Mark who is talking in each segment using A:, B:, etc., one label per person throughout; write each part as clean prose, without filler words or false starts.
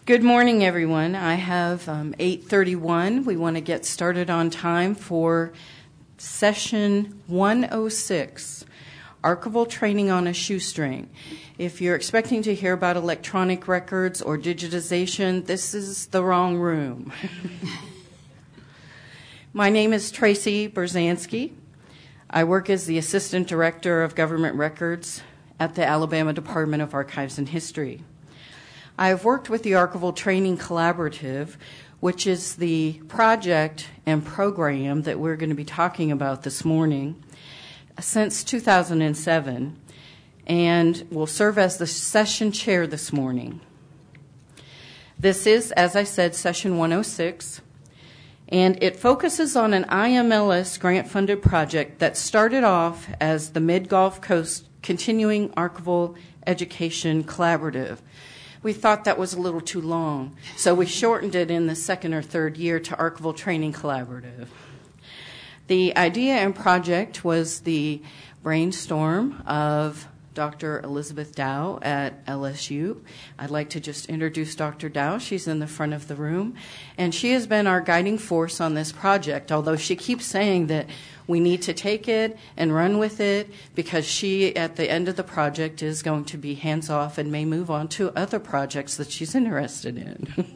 A: Good morning, everyone. I have 8:31. We want to get started on time for session 106, Archival Training on a Shoestring. If you're expecting to hear about electronic records or digitization, this is the wrong room. My name is Tracy Berzanski. I work as the Assistant Director of Government Records at the Alabama Department of Archives and History. I have worked with the Archival Training Collaborative, which is the project and program that we're going to be talking about this morning, since 2007, and will serve as the session chair this morning. This is, as I said, session 106, and it focuses on an IMLS grant-funded project that started off as the Mid-Gulf Coast Continuing Archival Education Collaborative. We thought that was a little too long, so we shortened it in the second or third year to Archival Training Collaborative. The idea and project was the brainstorm of Dr. Elizabeth Dow at LSU. I'd like to just introduce Dr. Dow. She's in the front of the room, and she has been our guiding force on this project, although she keeps saying that we need to take it and run with it because she, at the end of the project, is going to be hands-off and may move on to other projects that she's interested in.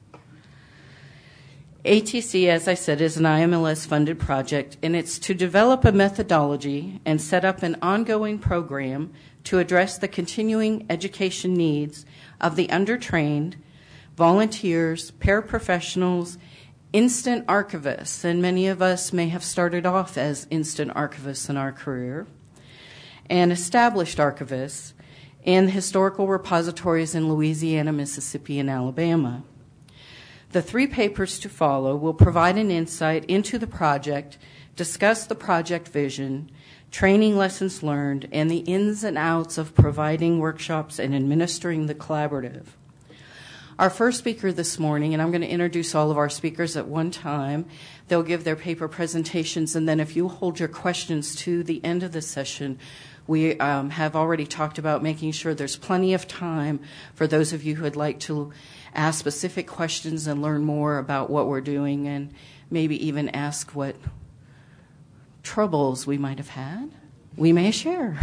A: ATC, as I said, is an IMLS-funded project, and it's to develop a methodology and set up an ongoing program to address the continuing education needs of the undertrained, volunteers, paraprofessionals, instant archivists, and many of us may have started off as instant archivists in our career, and established archivists in historical repositories in Louisiana, Mississippi, and Alabama. The 3 papers to follow will provide an insight into the project, discuss the project vision, training lessons learned, and the ins and outs of providing workshops and administering the collaborative. Our first speaker this morning, and I'm going to introduce all of our speakers at one time. They'll give their paper presentations, and then if you hold your questions to the end of the session, we have already talked about making sure there's plenty of time for those of you who would like to ask specific questions and learn more about what we're doing, and maybe even ask what troubles we might have had. We may share.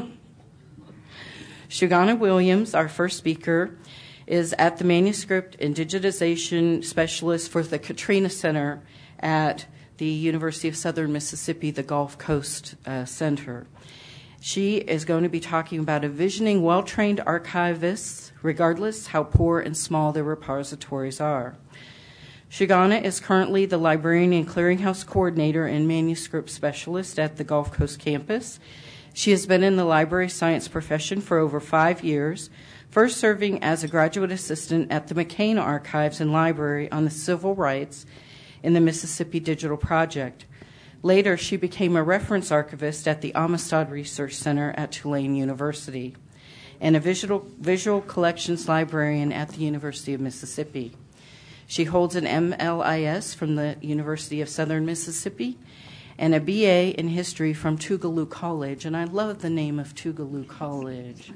A: Shugana Williams, our first speaker, is at the Manuscript and Digitization Specialist for the Katrina Center at the University of Southern Mississippi, the Gulf Coast Center. She is going to be talking about envisioning well-trained archivists, regardless how poor and small their repositories are. Shugana is currently the Librarian and Clearinghouse Coordinator and Manuscript Specialist at the Gulf Coast campus. She has been in the library science profession for over 5 years, first serving as a graduate assistant at the McCain Archives and Library on the civil rights in the Mississippi Digital Project. Later, she became a reference archivist at the Amistad Research Center at Tulane University and a visual collections librarian at the University of Mississippi. She holds an MLIS from the University of Southern Mississippi and a BA in history from Tougaloo College, and I love the name of Tougaloo College.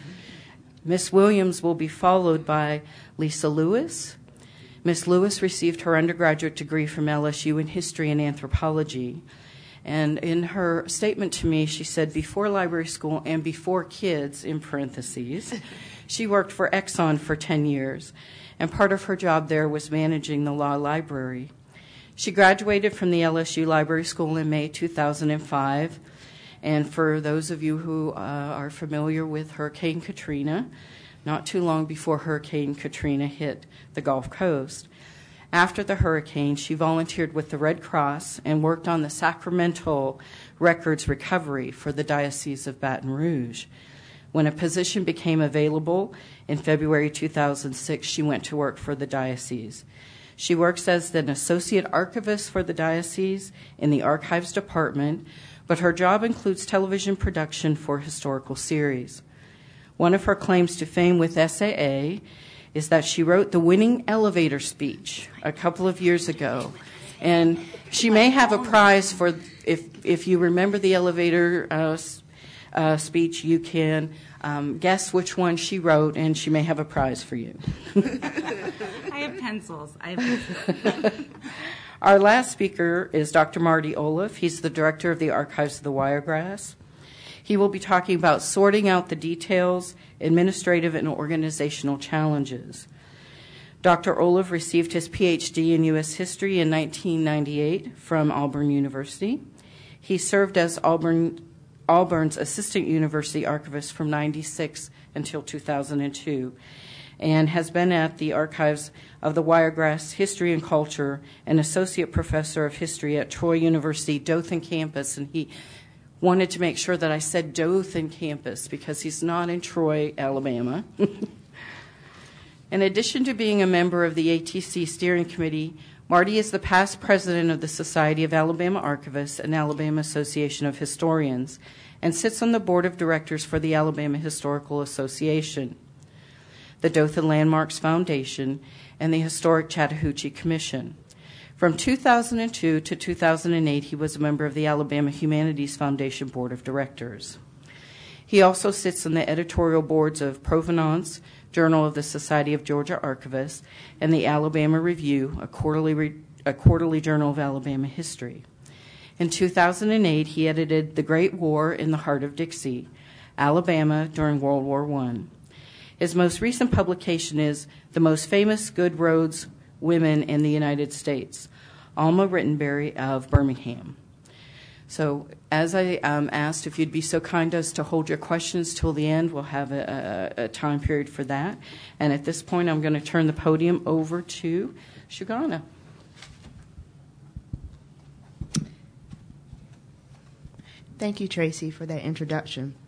A: Ms. Williams will be followed by Lisa Lewis. Ms. Lewis received her undergraduate degree from LSU in history and anthropology. And in her statement to me, she said, before library school and before kids, in parentheses, she worked for Exxon for 10 years. And part of her job there was managing the law library. She graduated from the LSU Library School in May 2005. And for those of you who are familiar with Hurricane Katrina, not too long before Hurricane Katrina hit the Gulf Coast, after the hurricane, she volunteered with the Red Cross and worked on the Sacramento records recovery for the Diocese of Baton Rouge. When a position became available in February 2006, she went to work for the diocese. She works as an associate archivist for the diocese in the archives department, but her job includes television production for historical series. One of her claims to fame with SAA is that she wrote the winning elevator speech a couple of years ago. And she may have a prize for, if you remember the elevator speech, you can guess which one she wrote, and she may have a prize for you.
B: I have pencils.
A: Our last speaker is Dr. Marty Olaf. He's the director of the Archives of the Wiregrass. He will be talking about sorting out the details, administrative and organizational challenges. Dr. Olaf received his PhD in U.S. History in 1998 from Auburn University. He served as Auburn's Assistant University Archivist from 1996 until 2002, and has been at the Archives of the Wiregrass History and Culture and Associate Professor of History at Troy University Dothan campus. And he wanted to make sure that I said Dothan campus because he's not in Troy, Alabama. In addition to being a member of the ATC Steering Committee, Marty is the past president of the Society of Alabama Archivists and Alabama Association of Historians, and sits on the board of directors for the Alabama Historical Association, the Dothan Landmarks Foundation, and the Historic Chattahoochee Commission. From 2002 to 2008, he was a member of the Alabama Humanities Foundation Board of Directors. He also sits on the editorial boards of Provenance, Journal of the Society of Georgia Archivists, and the Alabama Review, a quarterly journal of Alabama history. In 2008, he edited The Great War in the Heart of Dixie, Alabama during World War I. His most recent publication is The Most Famous Good Roads Women in the United States, Alma Rittenberry of Birmingham. So as I asked, if you'd be so kind as to hold your questions till the end, we'll have a time period for that. And at this point, I'm going to turn the podium over to Shugana.
C: Thank you, Tracy, for that introduction.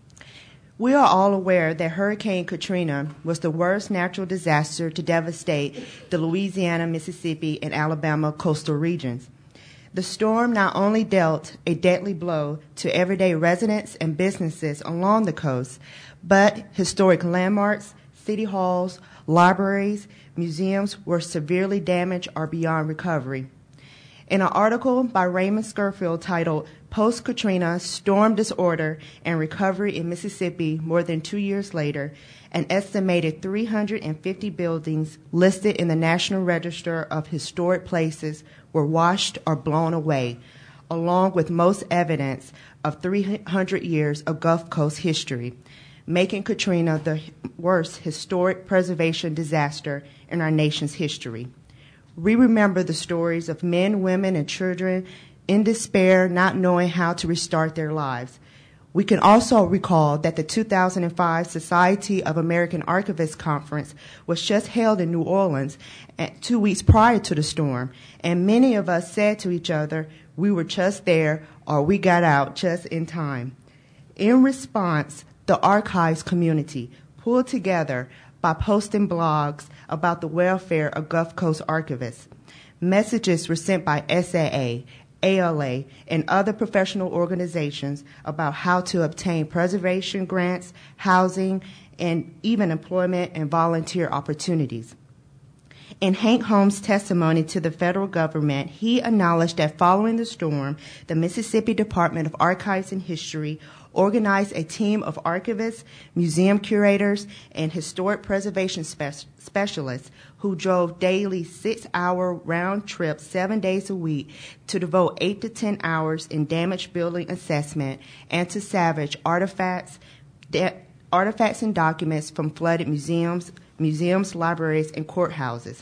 C: We are all aware that Hurricane Katrina was the worst natural disaster to devastate the Louisiana, Mississippi, and Alabama coastal regions. The storm not only dealt a deadly blow to everyday residents and businesses along the coast, but historic landmarks, city halls, libraries, museums were severely damaged or beyond recovery. In an article by Raymond Scurfield titled Post-Katrina Storm Disorder and Recovery in Mississippi More Than 2 Years Later, an estimated 350 buildings listed in the National Register of Historic Places were washed or blown away, along with most evidence of 300 years of Gulf Coast history, making Katrina the worst historic preservation disaster in our nation's history. We remember the stories of men, women, and children in despair, not knowing how to restart their lives. We can also recall that the 2005 Society of American Archivists Conference was just held in New Orleans 2 weeks prior to the storm, and many of us said to each other, we were just there or we got out just in time. In response, the archives community pulled together by posting blogs about the welfare of Gulf Coast archivists. Messages were sent by SAA, ALA, and other professional organizations about how to obtain preservation grants, housing, and even employment and volunteer opportunities. In Hank Holmes' testimony to the federal government, he acknowledged that following the storm, the Mississippi Department of Archives and History organized a team of archivists, museum curators, and historic preservation specialists who drove daily 6-hour round trips 7 days a week to devote 8 to 10 hours in damaged building assessment and to salvage artifacts and documents from flooded museums, libraries, and courthouses.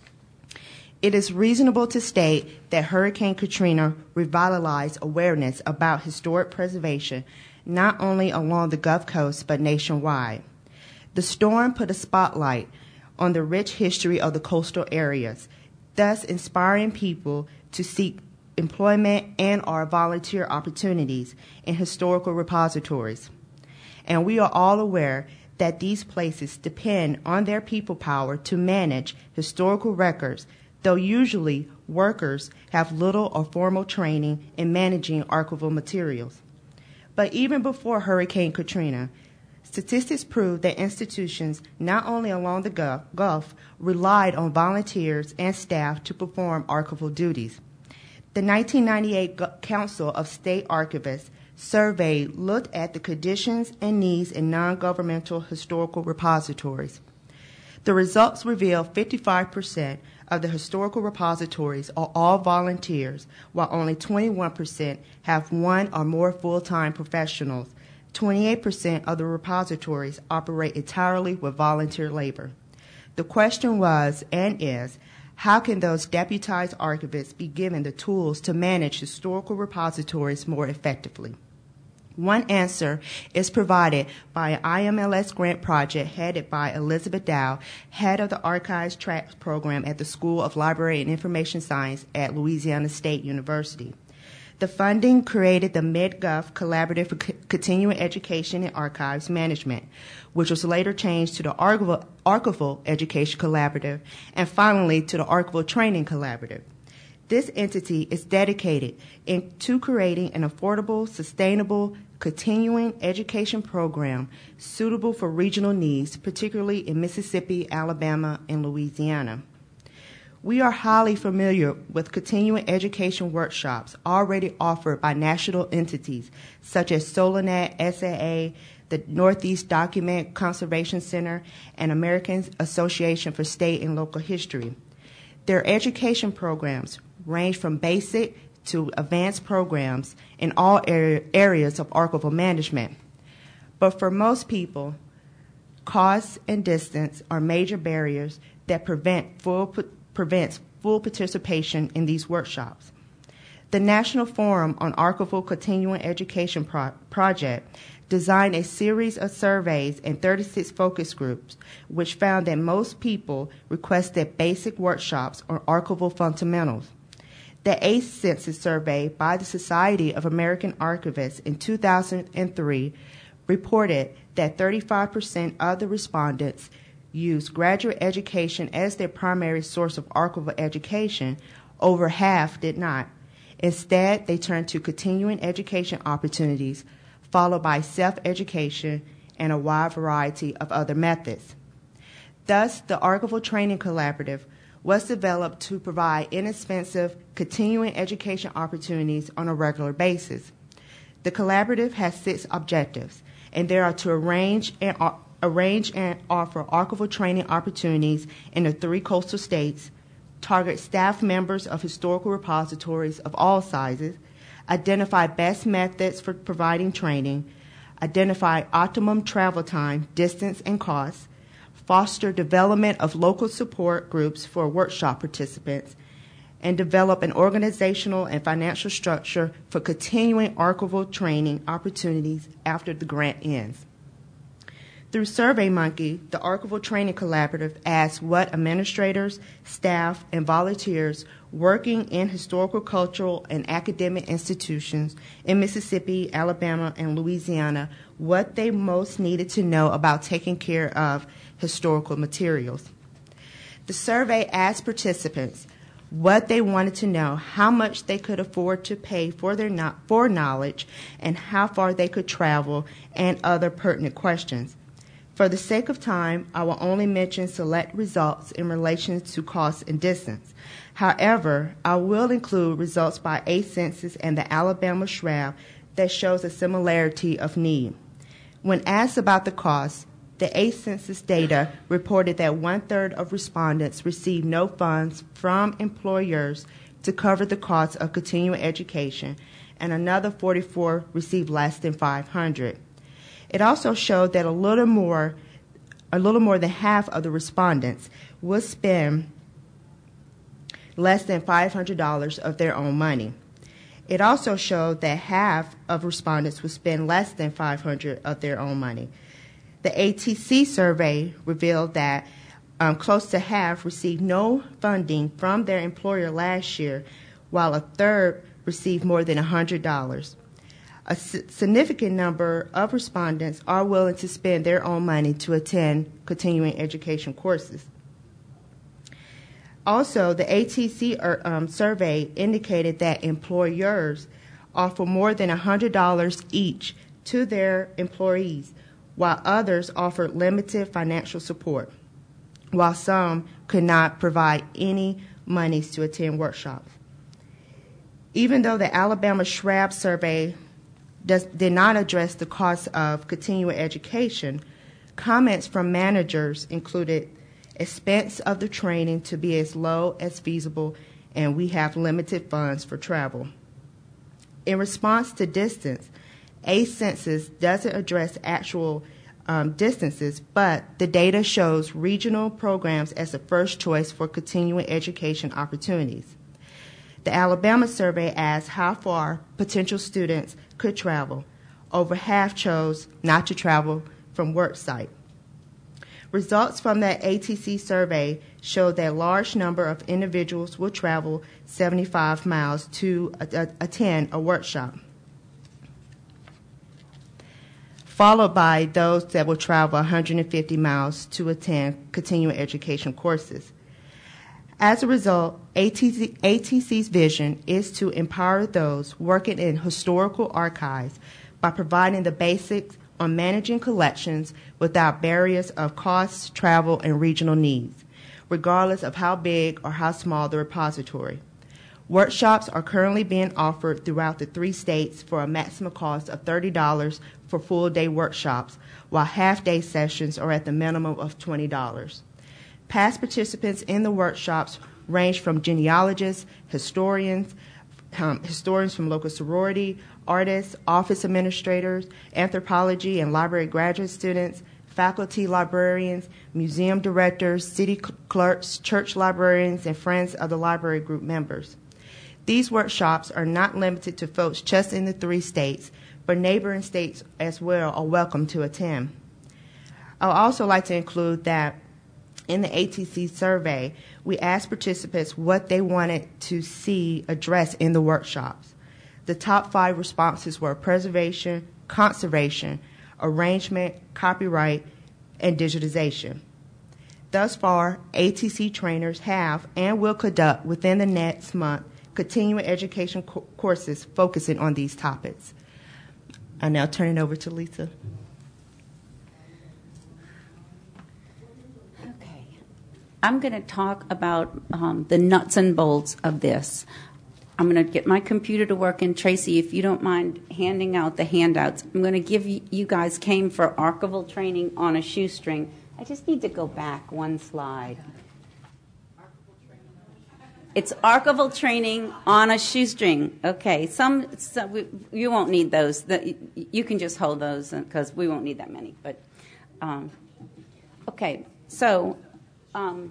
C: It is reasonable to state that Hurricane Katrina revitalized awareness about historic preservation, not only along the Gulf Coast, but nationwide. The storm put a spotlight on the rich history of the coastal areas, thus inspiring people to seek employment and/or volunteer opportunities in historical repositories. And we are all aware that these places depend on their people power to manage historical records, though usually workers have little or formal training in managing archival materials. But even before Hurricane Katrina, statistics prove that institutions not only along the Gulf relied on volunteers and staff to perform archival duties. The 1998 Council of State Archivists survey looked at the conditions and needs in non-governmental historical repositories. The results reveal 55% of the historical repositories are all volunteers, while only 21% have one or more full-time professionals. 28% of the repositories operate entirely with volunteer labor. The question was and is, how can those deputized archivists be given the tools to manage historical repositories more effectively? One answer is provided by an IMLS grant project headed by Elizabeth Dow, head of the Archives Tracks program at the School of Library and Information Science at Louisiana State University. The funding created the MedGov Collaborative for Continuing Education and Archives Management, which was later changed to the Archival Education Collaborative, and finally to the Archival Training Collaborative. This entity is dedicated to creating an affordable, sustainable, continuing education program suitable for regional needs, particularly in Mississippi, Alabama, and Louisiana. We are highly familiar with continuing education workshops already offered by national entities such as Solinet, SAA, the Northeast Document Conservation Center, and American Association for State and Local History. Their education programs range from basic to advanced programs in all areas of archival management. But for most people, cost and distance are major barriers that prevents full participation in these workshops. The National Forum on Archival Continuing Education Project designed a series of surveys and 36 focus groups, which found that most people requested basic workshops on archival fundamentals. The ACE Census survey by the Society of American Archivists in 2003 reported that 35% of the respondents used graduate education as their primary source of archival education. Over half did not. Instead, they turned to continuing education opportunities, followed by self-education and a wide variety of other methods. Thus, the Archival Training Collaborative was developed to provide inexpensive continuing education opportunities on a regular basis. The collaborative has 6 objectives, and they are to arrange and offer archival training opportunities in the 3 coastal states, target staff members of historical repositories of all sizes, identify best methods for providing training, identify optimum travel time, distance, and cost, foster development of local support groups for workshop participants, and develop an organizational and financial structure for continuing archival training opportunities after the grant ends. Through SurveyMonkey, the Archival Training Collaborative asks what administrators, staff, and volunteers working in historical, cultural, and academic institutions in Mississippi, Alabama, and Louisiana what they most needed to know about taking care of historical materials. The survey asked participants what they wanted to know, how much they could afford to pay for knowledge, and how far they could travel, and other pertinent questions. For the sake of time, I will only mention select results in relation to cost and distance. However, I will include results by ACE Census and the Alabama SHRAB that shows a similarity of need. When asked about the cost, the ACE Census data reported that 1/3 of respondents received no funds from employers to cover the cost of continuing education, and another 44 received less than $500. It also showed that a little more than half of the respondents would spend less than $500 of their own money. It also showed that half of respondents would spend less than $500 of their own money. The ATC survey revealed that close to half received no funding from their employer last year, while a third received more than $100. A significant number of respondents are willing to spend their own money to attend continuing education courses. Also, the ATC survey indicated that employers offer more than $100 each to their employees, while others offered limited financial support, while some could not provide any monies to attend workshops. Even though the Alabama SHRAB survey did not address the cost of continuing education, comments from managers included expense of the training to be as low as feasible, and we have limited funds for travel. In response to distance, ACE Census doesn't address actual distances, but the data shows regional programs as the first choice for continuing education opportunities. The Alabama survey asked how far potential students could travel. Over half chose not to travel from work site. Results from that ATC survey show that a large number of individuals will travel 75 miles to attend a workshop, followed by those that will travel 150 miles to attend continuing education courses. As a result, ATC's vision is to empower those working in historical archives by providing the basics on managing collections without barriers of cost, travel, and regional needs, regardless of how big or how small the repository. Workshops are currently being offered throughout the 3 states for a maximum cost of $30 for full-day workshops, while half-day sessions are at the minimum of $20. Past participants in the workshops range from genealogists, historians from local sorority, artists, office administrators, anthropology and library graduate students, faculty librarians, museum directors, city clerks, church librarians, and friends of the library group members. These workshops are not limited to folks just in the 3 states, but neighboring states as well are welcome to attend. I would also like to include that in the ATC survey, we asked participants what they wanted to see addressed in the workshops. The top 5 responses were preservation, conservation, arrangement, copyright, and digitization. Thus far, ATC trainers have and will conduct within the next month continuing education courses focusing on these topics. I now turn it over to Lisa.
B: I'm going to talk about the nuts and bolts of this. I'm going to get my computer to work, and Tracy, if you don't mind handing out the handouts, I'm going to give you guys came for archival training on a shoestring. I just need to go back one slide. It's archival training on a shoestring. Okay, you won't need those. You can just hold those because we won't need that many. But okay, so. And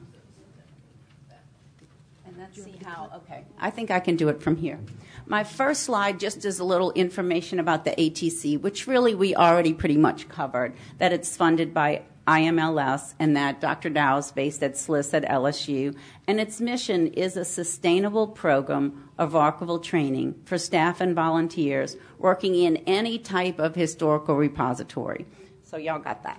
B: let's see how, okay. I think I can do it from here. My first slide just is a little information about the ATC, which really we already pretty much covered, that it's funded by IMLS and that Dr. Dow is based at SLIS at LSU. And its mission is a sustainable program of archival training for staff and volunteers working in any type of historical repository. So y'all got that.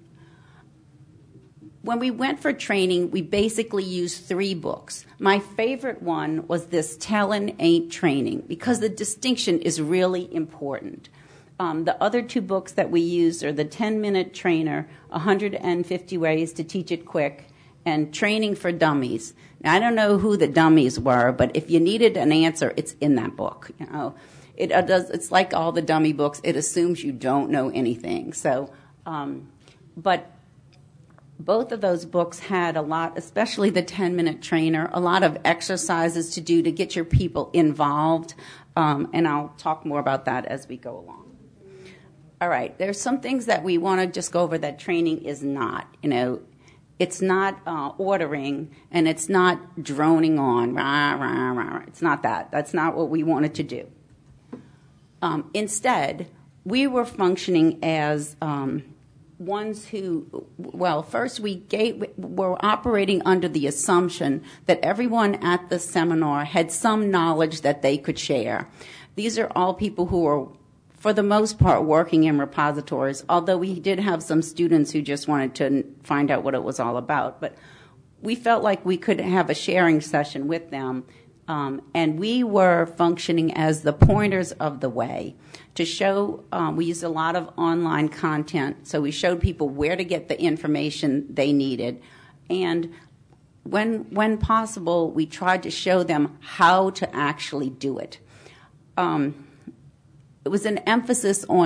B: When we went for training, we basically used 3 books. My favorite one was this Tellin' Ain't Training because the distinction is really important. The other 2 books that we used are the 10-Minute Trainer, 150 Ways to Teach It Quick, and Training for Dummies. Now, I don't know who the dummies were, but if you needed an answer, it's in that book. You know, it's like all the dummy books. It assumes you don't know anything. So, but both of those books had a lot, especially the 10-Minute Trainer, a lot of exercises to do to get your people involved, and I'll talk more about that as we go along. All right, there's some things that we want to just go over that training is not. You know, it's not ordering, and it's not droning on. Rah, rah, rah. It's not that. That's not what we wanted to do. Instead, we were functioning as ones who, well, first were operating under the assumption that everyone at the seminar had some knowledge that they could share. These are all people who are, for the most part, working in repositories, although we did have some students who just wanted to find out what it was all about. But we felt like we could have a sharing session with them, and we were functioning as the pointers of the way. To show, we used a lot of online content, so we showed people where to get the information they needed. And when possible, we tried to show them how to actually do it. It was an emphasis on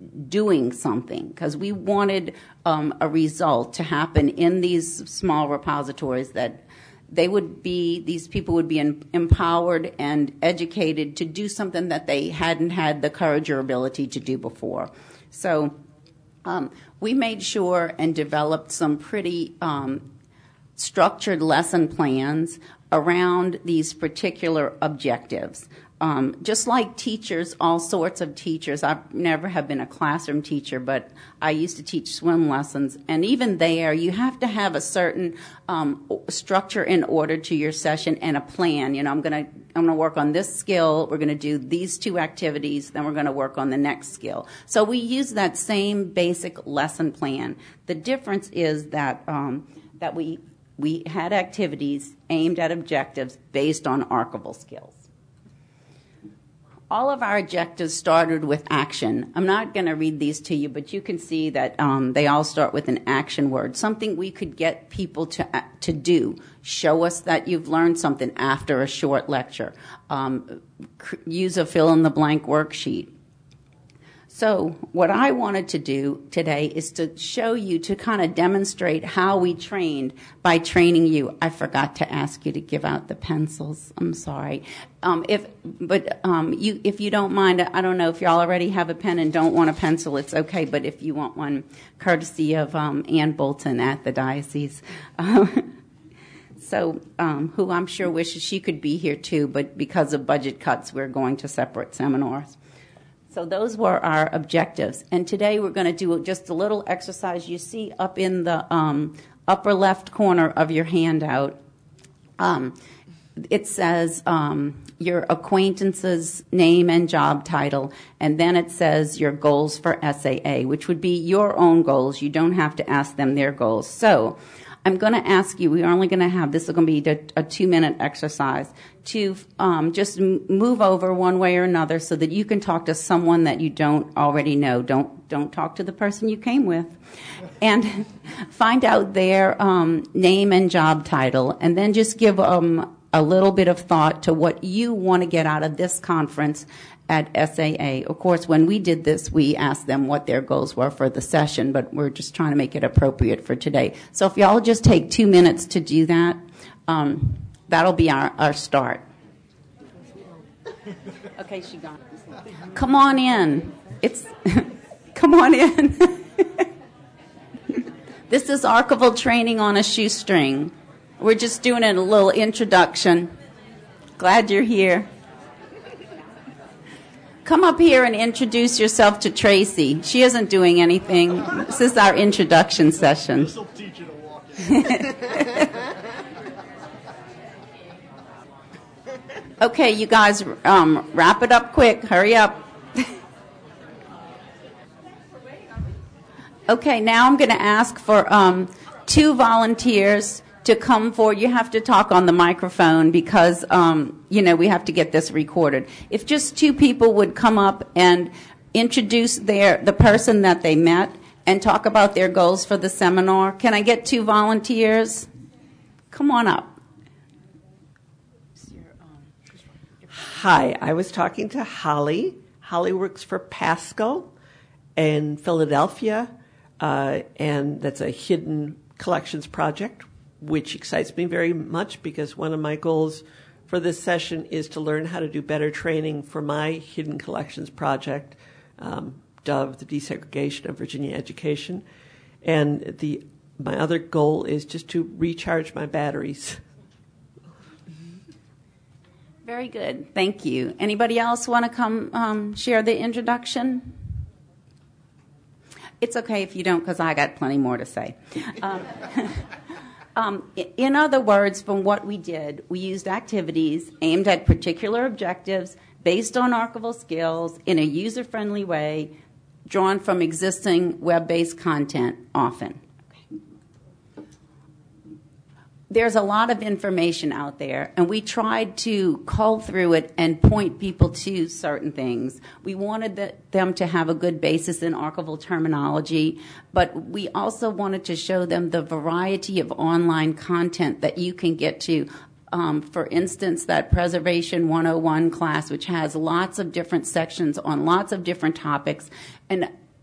B: doing something, because we wanted a result to happen in these small repositories, that these people would be empowered and educated to do something that they hadn't had the courage or ability to do before. So we made sure and developed some pretty structured lesson plans around these particular objectives. Just like teachers, all sorts of teachers. I've never have been a classroom teacher, but I used to teach swim lessons. And even there, you have to have a certain structure in order to your session and a plan. You know, I'm gonna work on this skill. We're gonna do these 2 activities. Then we're gonna work on the next skill. So we use that same basic lesson plan. The difference is that that we had activities aimed at objectives based on archival skills. All of our objectives started with action. I'm not going to read these to you, but you can see that they all start with an action word, something we could get people to do. Show us that you've learned something after a short lecture. Use a fill-in-the-blank worksheet. So what I wanted to do today is to show you, to kind of demonstrate how we trained by training you. I forgot to ask you to give out the pencils. I'm sorry. If you don't mind, I don't know if y'all already have a pen and don't want a pencil, it's okay. But if you want one, courtesy of Ann Bolton at the diocese. So, who I'm sure wishes she could be here too, but because of budget cuts, we're going to separate seminars. So those were our objectives. And today we're going to do just a little exercise you see up in the upper left corner of your handout. It says your acquaintance's name and job title, and then it says your goals for SAA, which would be your own goals. You don't have to ask them their goals. So I'm going to ask you, we are only going to have, this is going to be a 2-minute exercise, to just move over one way or another so that you can talk to someone that you don't already know. Don't talk to the person you came with. And find out their name and job title, and then just give a little bit of thought to what you want to get out of this conference at SAA. Of course, when we did this, we asked them what their goals were for the session, but we're just trying to make it appropriate for today. So if y'all just take 2 minutes to do that, that'll be our start. Okay, she gone. Come on in. Come on in. This is archival training on a shoestring. We're just doing a little introduction. Glad you're here. Come up here and introduce yourself to Tracy. She isn't doing anything. This is our introduction session.
D: This will teach you to walk in.
B: Okay, you guys, wrap it up quick. Hurry up. Okay, now I'm going to ask for 2 volunteers to come forward. You have to talk on the microphone because, we have to get this recorded. If just 2 people would come up and introduce the person that they met and talk about their goals for the seminar. Can I get 2 volunteers? Come on up.
E: Hi, I was talking to Holly. Holly works for Pasco in Philadelphia, and that's a hidden collections project, which excites me very much because one of my goals for this session is to learn how to do better training for my hidden collections project, DOVE, the Desegregation of Virginia Education. And my other goal is just to recharge my batteries.
B: Very good. Thank you. Anybody else want to come share the introduction? It's okay if you don't, because I got plenty more to say. In other words, from what we did, we used activities aimed at particular objectives based on archival skills in a user-friendly way, drawn from existing web-based content often. There's a lot of information out there, and we tried to cull through it and point people to certain things. We wanted them to have a good basis in archival terminology, but we also wanted to show them the variety of online content that you can get to. For instance, that Preservation 101 class, which has lots of different sections on lots of different topics, and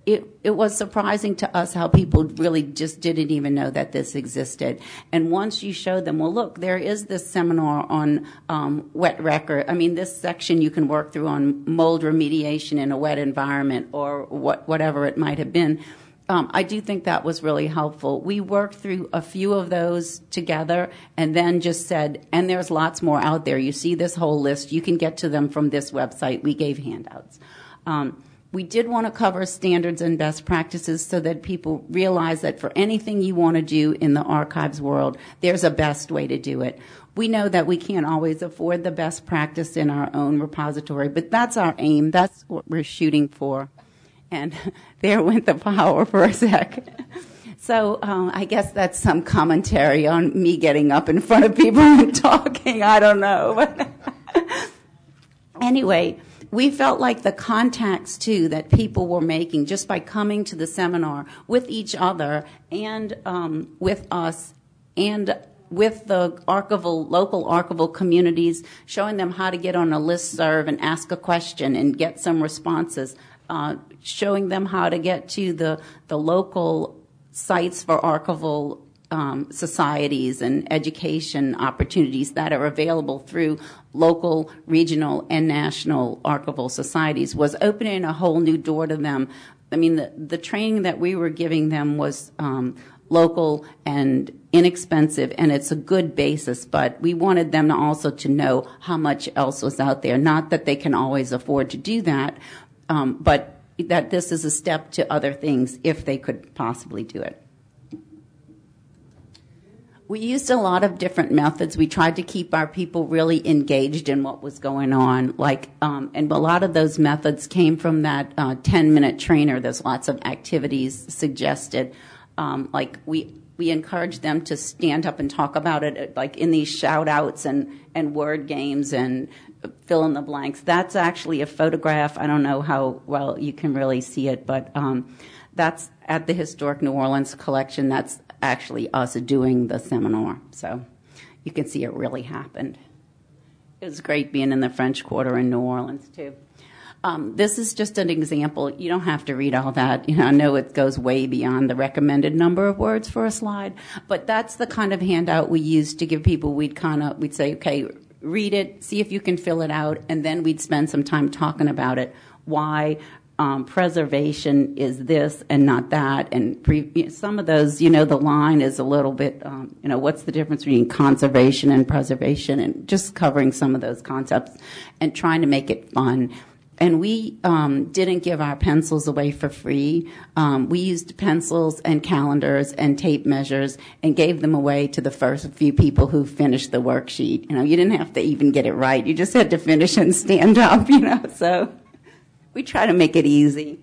B: it was surprising to us how people really just didn't even know that this existed. And once you showed them, well, look, there is this seminar on wet record. I mean, this section you can work through on mold remediation in a wet environment or whatever it might have been. I do think that was really helpful. We worked through a few of those together and then just said, and there's lots more out there. You see this whole list. You can get to them from this website. We gave handouts. We did want to cover standards and best practices so that people realize that for anything you want to do in the archives world, there's a best way to do it. We know that we can't always afford the best practice in our own repository, but that's our aim. That's what we're shooting for. And there went the power for a sec. So I guess that's some commentary on me getting up in front of people and talking. I don't know. But anyway, we felt like the contacts, too, that people were making just by coming to the seminar with each other and with us and with the local archival communities, showing them how to get on a listserv and ask a question and get some responses. Showing them how to get to the local sites for archival societies and education opportunities that are available through local, regional, and national archival societies was opening a whole new door to them. I mean, the training that we were giving them was local and inexpensive, and it's a good basis, but we wanted them also to know how much else was out there. Not that they can always afford to do that, but that this is a step to other things if they could possibly do it. We used a lot of different methods. We tried to keep our people really engaged in what was going on. And a lot of those methods came from that 10-minute trainer. There's lots of activities suggested. We encouraged them to stand up and talk about it, like in these shout-outs and word games and fill in the blanks. That's actually a photograph. I don't know how well you can really see it, but that's at the Historic New Orleans Collection. That's actually us doing the seminar. So you can see it really happened. It was great being in the French Quarter in New Orleans, too. This is just an example. You don't have to read all that. I know it goes way beyond the recommended number of words for a slide, but that's the kind of handout we used to give people. We'd say, okay, read it, see if you can fill it out, and then we'd spend some time talking about it. Why preservation is this and not that, and some of those, the line is a little bit, what's the difference between conservation and preservation, and just covering some of those concepts and trying to make it fun. And we didn't give our pencils away for free. We used pencils and calendars and tape measures and gave them away to the first few people who finished the worksheet. You didn't have to even get it right. You just had to finish and stand up, So we try to make it easy.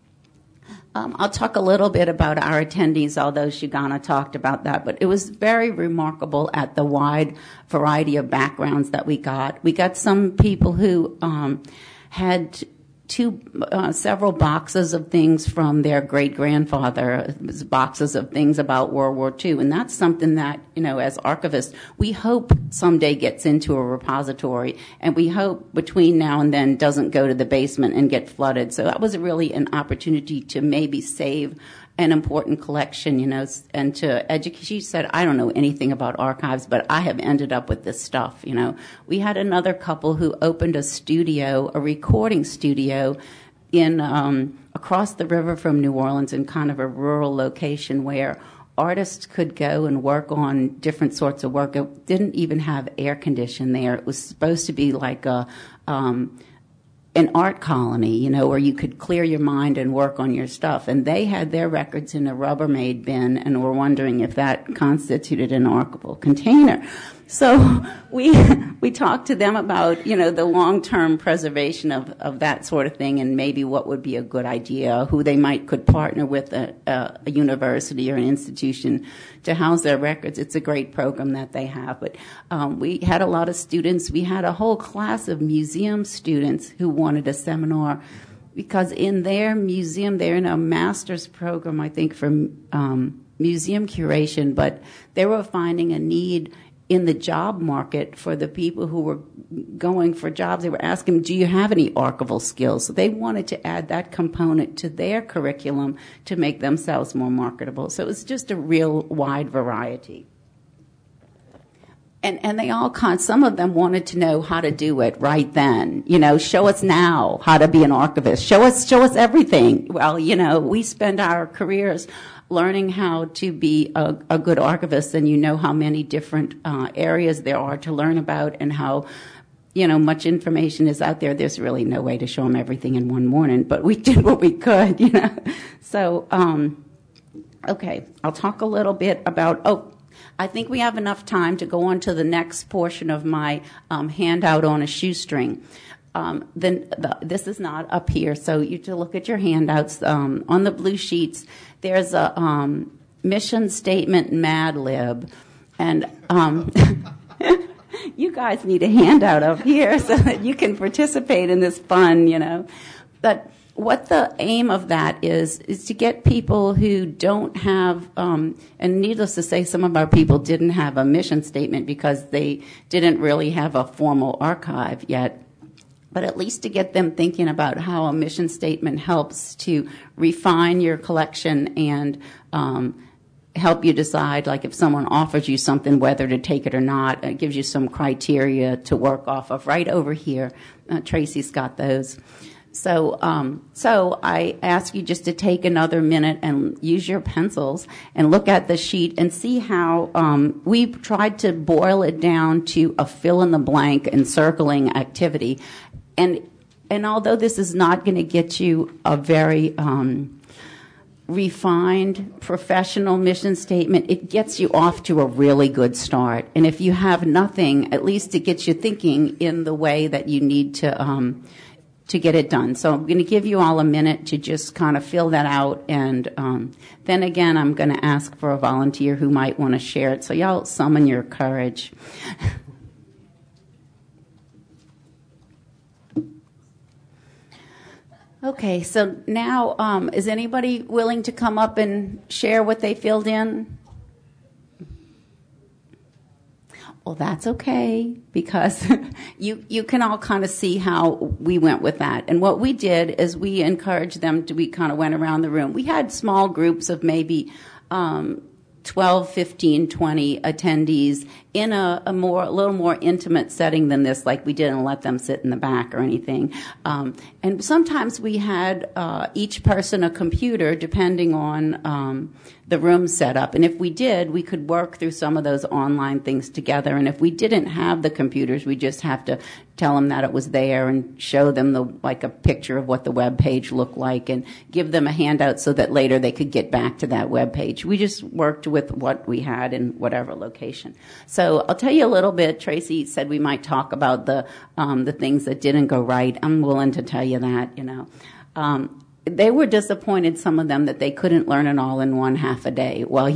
B: I'll talk a little bit about our attendees, although Shugana talked about that. But it was very remarkable at the wide variety of backgrounds that we got. We got some people who had several boxes of things from their great-grandfather, boxes of things about World War II. And that's something that, as archivists, we hope someday gets into a repository, and we hope between now and then doesn't go to the basement and get flooded. So that was really an opportunity to maybe save an important collection, and to educate. She said, I don't know anything about archives, but I have ended up with this stuff, We had another couple who opened a recording studio in across the river from New Orleans in kind of a rural location where artists could go and work on different sorts of work. It didn't even have air conditioning there. It was supposed to be like an art colony, where you could clear your mind and work on your stuff. And they had their records in a Rubbermaid bin and were wondering if that constituted an archival container. So we talked to them about, the long-term preservation of that sort of thing and maybe what would be a good idea, who they could partner with a university or an institution to house their records. It's a great program that they have. But we had a lot of students. We had a whole class of museum students who wanted a seminar because in their museum, they're in a master's program, I think, for museum curation, but they were finding a need in the job market for the people who were going for jobs. They were asking, do you have any archival skills? So they wanted to add that component to their curriculum to make themselves more marketable. So it was just a real wide variety. And they all some of them wanted to know how to do it right then. Show us now how to be an archivist. Show us everything. Well, we spend our careers learning how to be a good archivist, and how many different areas there are to learn about, and how much information is out there. There's really no way to show them everything in one morning, but we did what we could. So okay, I'll talk a little bit about I think we have enough time to go on to the next portion of my handout on a shoestring. This is not up here, so you have to look at your handouts. On the blue sheets, there's a mission statement Mad Lib, and you guys need a handout up here so that you can participate in this fun, But what the aim of that is to get people who don't have, and needless to say, some of our people didn't have a mission statement because they didn't really have a formal archive yet, but at least to get them thinking about how a mission statement helps to refine your collection and help you decide, like if someone offers you something, whether to take it or not. It gives you some criteria to work off of. Right over here, Tracy's got those. So I ask you just to take another minute and use your pencils and look at the sheet and see how we've tried to boil it down to a fill-in-the-blank encircling activity. And although this is not going to get you a very refined professional mission statement, it gets you off to a really good start. And if you have nothing, at least it gets you thinking in the way that you need to get it done. So I'm going to give you all a minute to just kind of fill that out, and then again I'm going to ask for a volunteer who might want to share it. So y'all summon your courage. Okay, so now is anybody willing to come up and share what they filled in? Well, that's okay, because you can all kind of see how we went with that. And what we did is we encouraged them we kind of went around the room. We had small groups of maybe 12, 15, 20 attendees in a little more intimate setting than this, like we didn't let them sit in the back or anything. And sometimes we had each person a computer, depending on the room setup. And if we did, we could work through some of those online things together. And if we didn't have the computers, we just have to tell them that it was there and show them a picture of what the web page looked like and give them a handout so that later they could get back to that web page. We just worked with what we had in whatever location. So I'll tell you a little bit. Tracy said we might talk about the things that didn't go right. I'm willing to tell you that, They were disappointed, some of them, that they couldn't learn it all in one half a day. Well,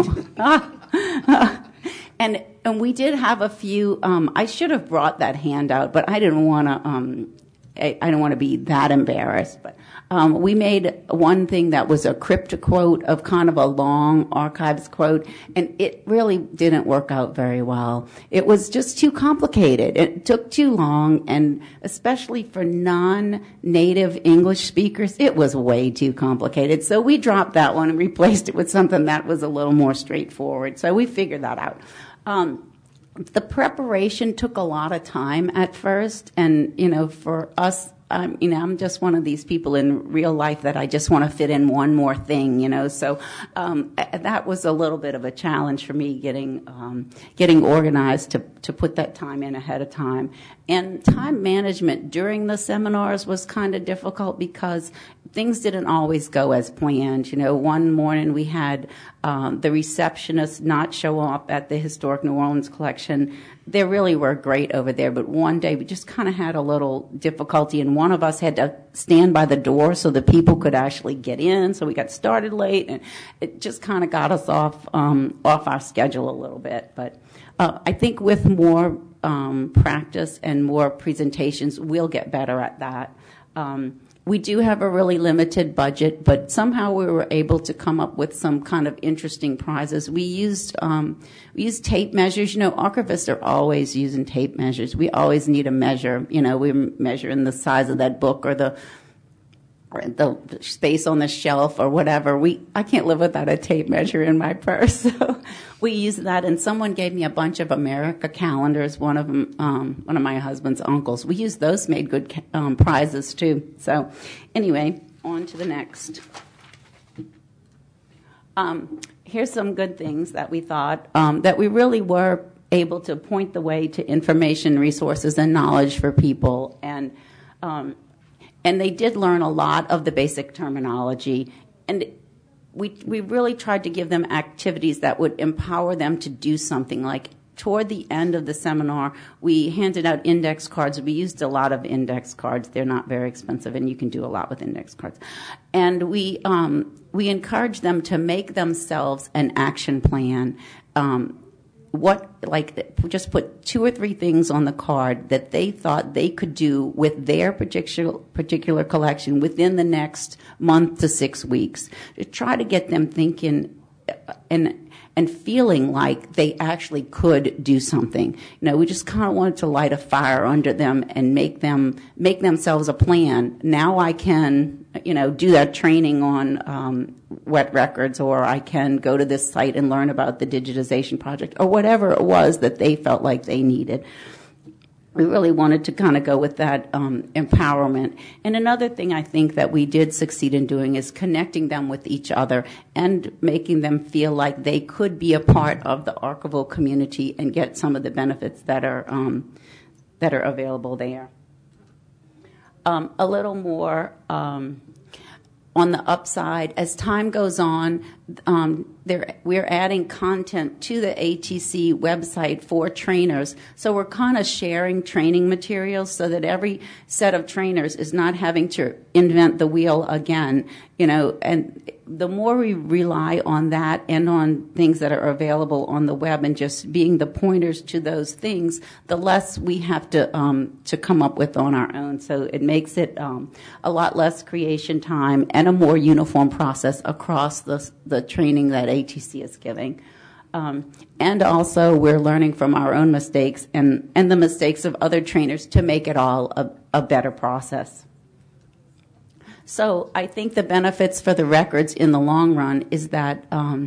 B: and we did have a few. I should have brought that handout, but I didn't want to. I don't want to be that embarrassed. But we made one thing that was a cryptoquote of kind of a long archives quote, and it really didn't work out very well. It was just too complicated. It took too long, and especially for non-native English speakers, it was way too complicated. So we dropped that one and replaced it with something that was a little more straightforward. So we figured that out. The preparation took a lot of time at first, and for us, I'm just one of these people in real life that I just want to fit in one more thing, So that was a little bit of a challenge for me, getting organized to put that time in ahead of time. And time management during the seminars was kind of difficult because things didn't always go as planned. One morning we had the receptionist not show up at the Historic New Orleans collection. They really were great over there, but one day we just kind of had a little difficulty, and one of us had to stand by the door so the people could actually get in, so we got started late, and it just kind of got us off our schedule a little bit. But I think with more practice and more presentations, we'll get better at that. We do have a really limited budget, but somehow we were able to come up with some kind of interesting prizes. We used tape measures. You know, archivists are always using tape measures. We always need a measure. You know, we're measuring the size of that book or the space on the shelf or whatever. I can't live without a tape measure in my purse. So we use that. And someone gave me a bunch of America calendars. One of them, one of my husband's uncles. We used those, made good prizes too. So anyway, on to the next. Here's some good things that we thought, that we really were able to point the way to information, resources, and knowledge for people. And they did learn a lot of the basic terminology. And we really tried to give them activities that would empower them to do something. Like toward the end of the seminar, we handed out index cards. We used a lot of index cards. They're not very expensive, and you can do a lot with index cards. And we encouraged them to make themselves an action plan. Just put 2 or 3 things on the card that they thought they could do with their particular collection within the next month to 6 weeks, to try to get them thinking and feeling like they actually could do something. You know, we just kind of wanted to light a fire under them and make themselves a plan. Now I can, you know, do that training on wet records, or I can go to this site and learn about the digitization project, or whatever it was that they felt like they needed. We really wanted to kind of go with that empowerment. And another thing I think that we did succeed in doing is connecting them with each other and making them feel like they could be a part of the archival community and get some of the benefits that are available there. A little more on the upside, as time goes on, we're adding content to the ATC website for trainers. So we're kind of sharing training materials so that every set of trainers is not having to invent the wheel again, you know. And the more we rely on that and on things that are available on the web and just being the pointers to those things, the less we have to come up with on our own. So it makes it a lot less creation time and a more uniform process across the training that ATC is giving. And also we're learning from our own mistakes and the mistakes of other trainers to make it all a better process. So I think the benefits for the records in the long run is that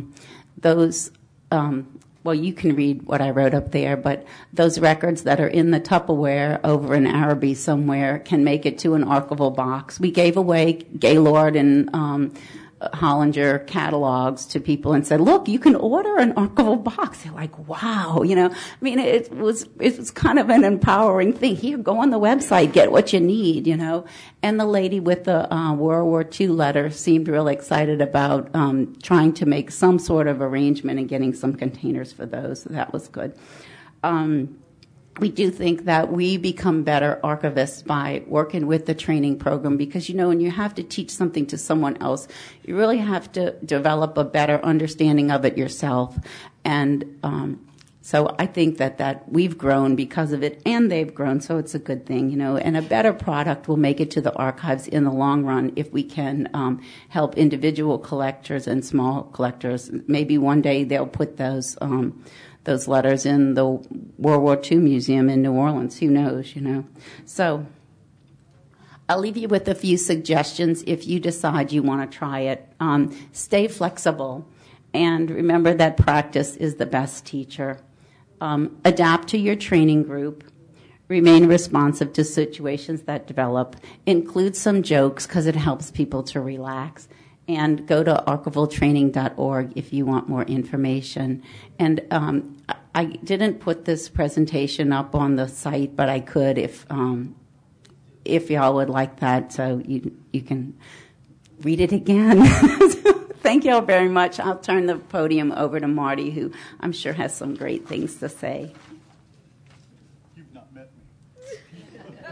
B: well, you can read what I wrote up there, but those records that are in the Tupperware over in Araby somewhere can make it to an archival box. We gave away Gaylord and Hollinger catalogs to people and said, look, you can order an archival box. They're like, wow, you know. I mean, it was kind of an empowering thing. Here, go on the website, get what you need, you know. And the lady with the World War II letter seemed real excited about trying to make some sort of arrangement and getting some containers for those. So that was good. We do think that we become better archivists by working with the training program because, you know, when you have to teach something to someone else, you really have to develop a better understanding of it yourself. And so I think that we've grown because of it, and they've grown, so it's a good thing, you know. And a better product will make it to the archives in the long run if we can help individual collectors and small collectors. Maybe one day they'll put those letters in the World War II Museum in New Orleans. Who knows, you know. So I'll leave you with a few suggestions if you decide you want to try it. Stay flexible, and remember that practice is the best teacher. Adapt to your training group. Remain responsive to situations that develop. Include some jokes because it helps people to relax. And go to archivaltraining.org if you want more information. And I didn't put this presentation up on the site, but I could if y'all would like that, so you can read it again. Thank y'all very much. I'll turn the podium over to Marty, who I'm sure has some great things to say.
D: You've not met me.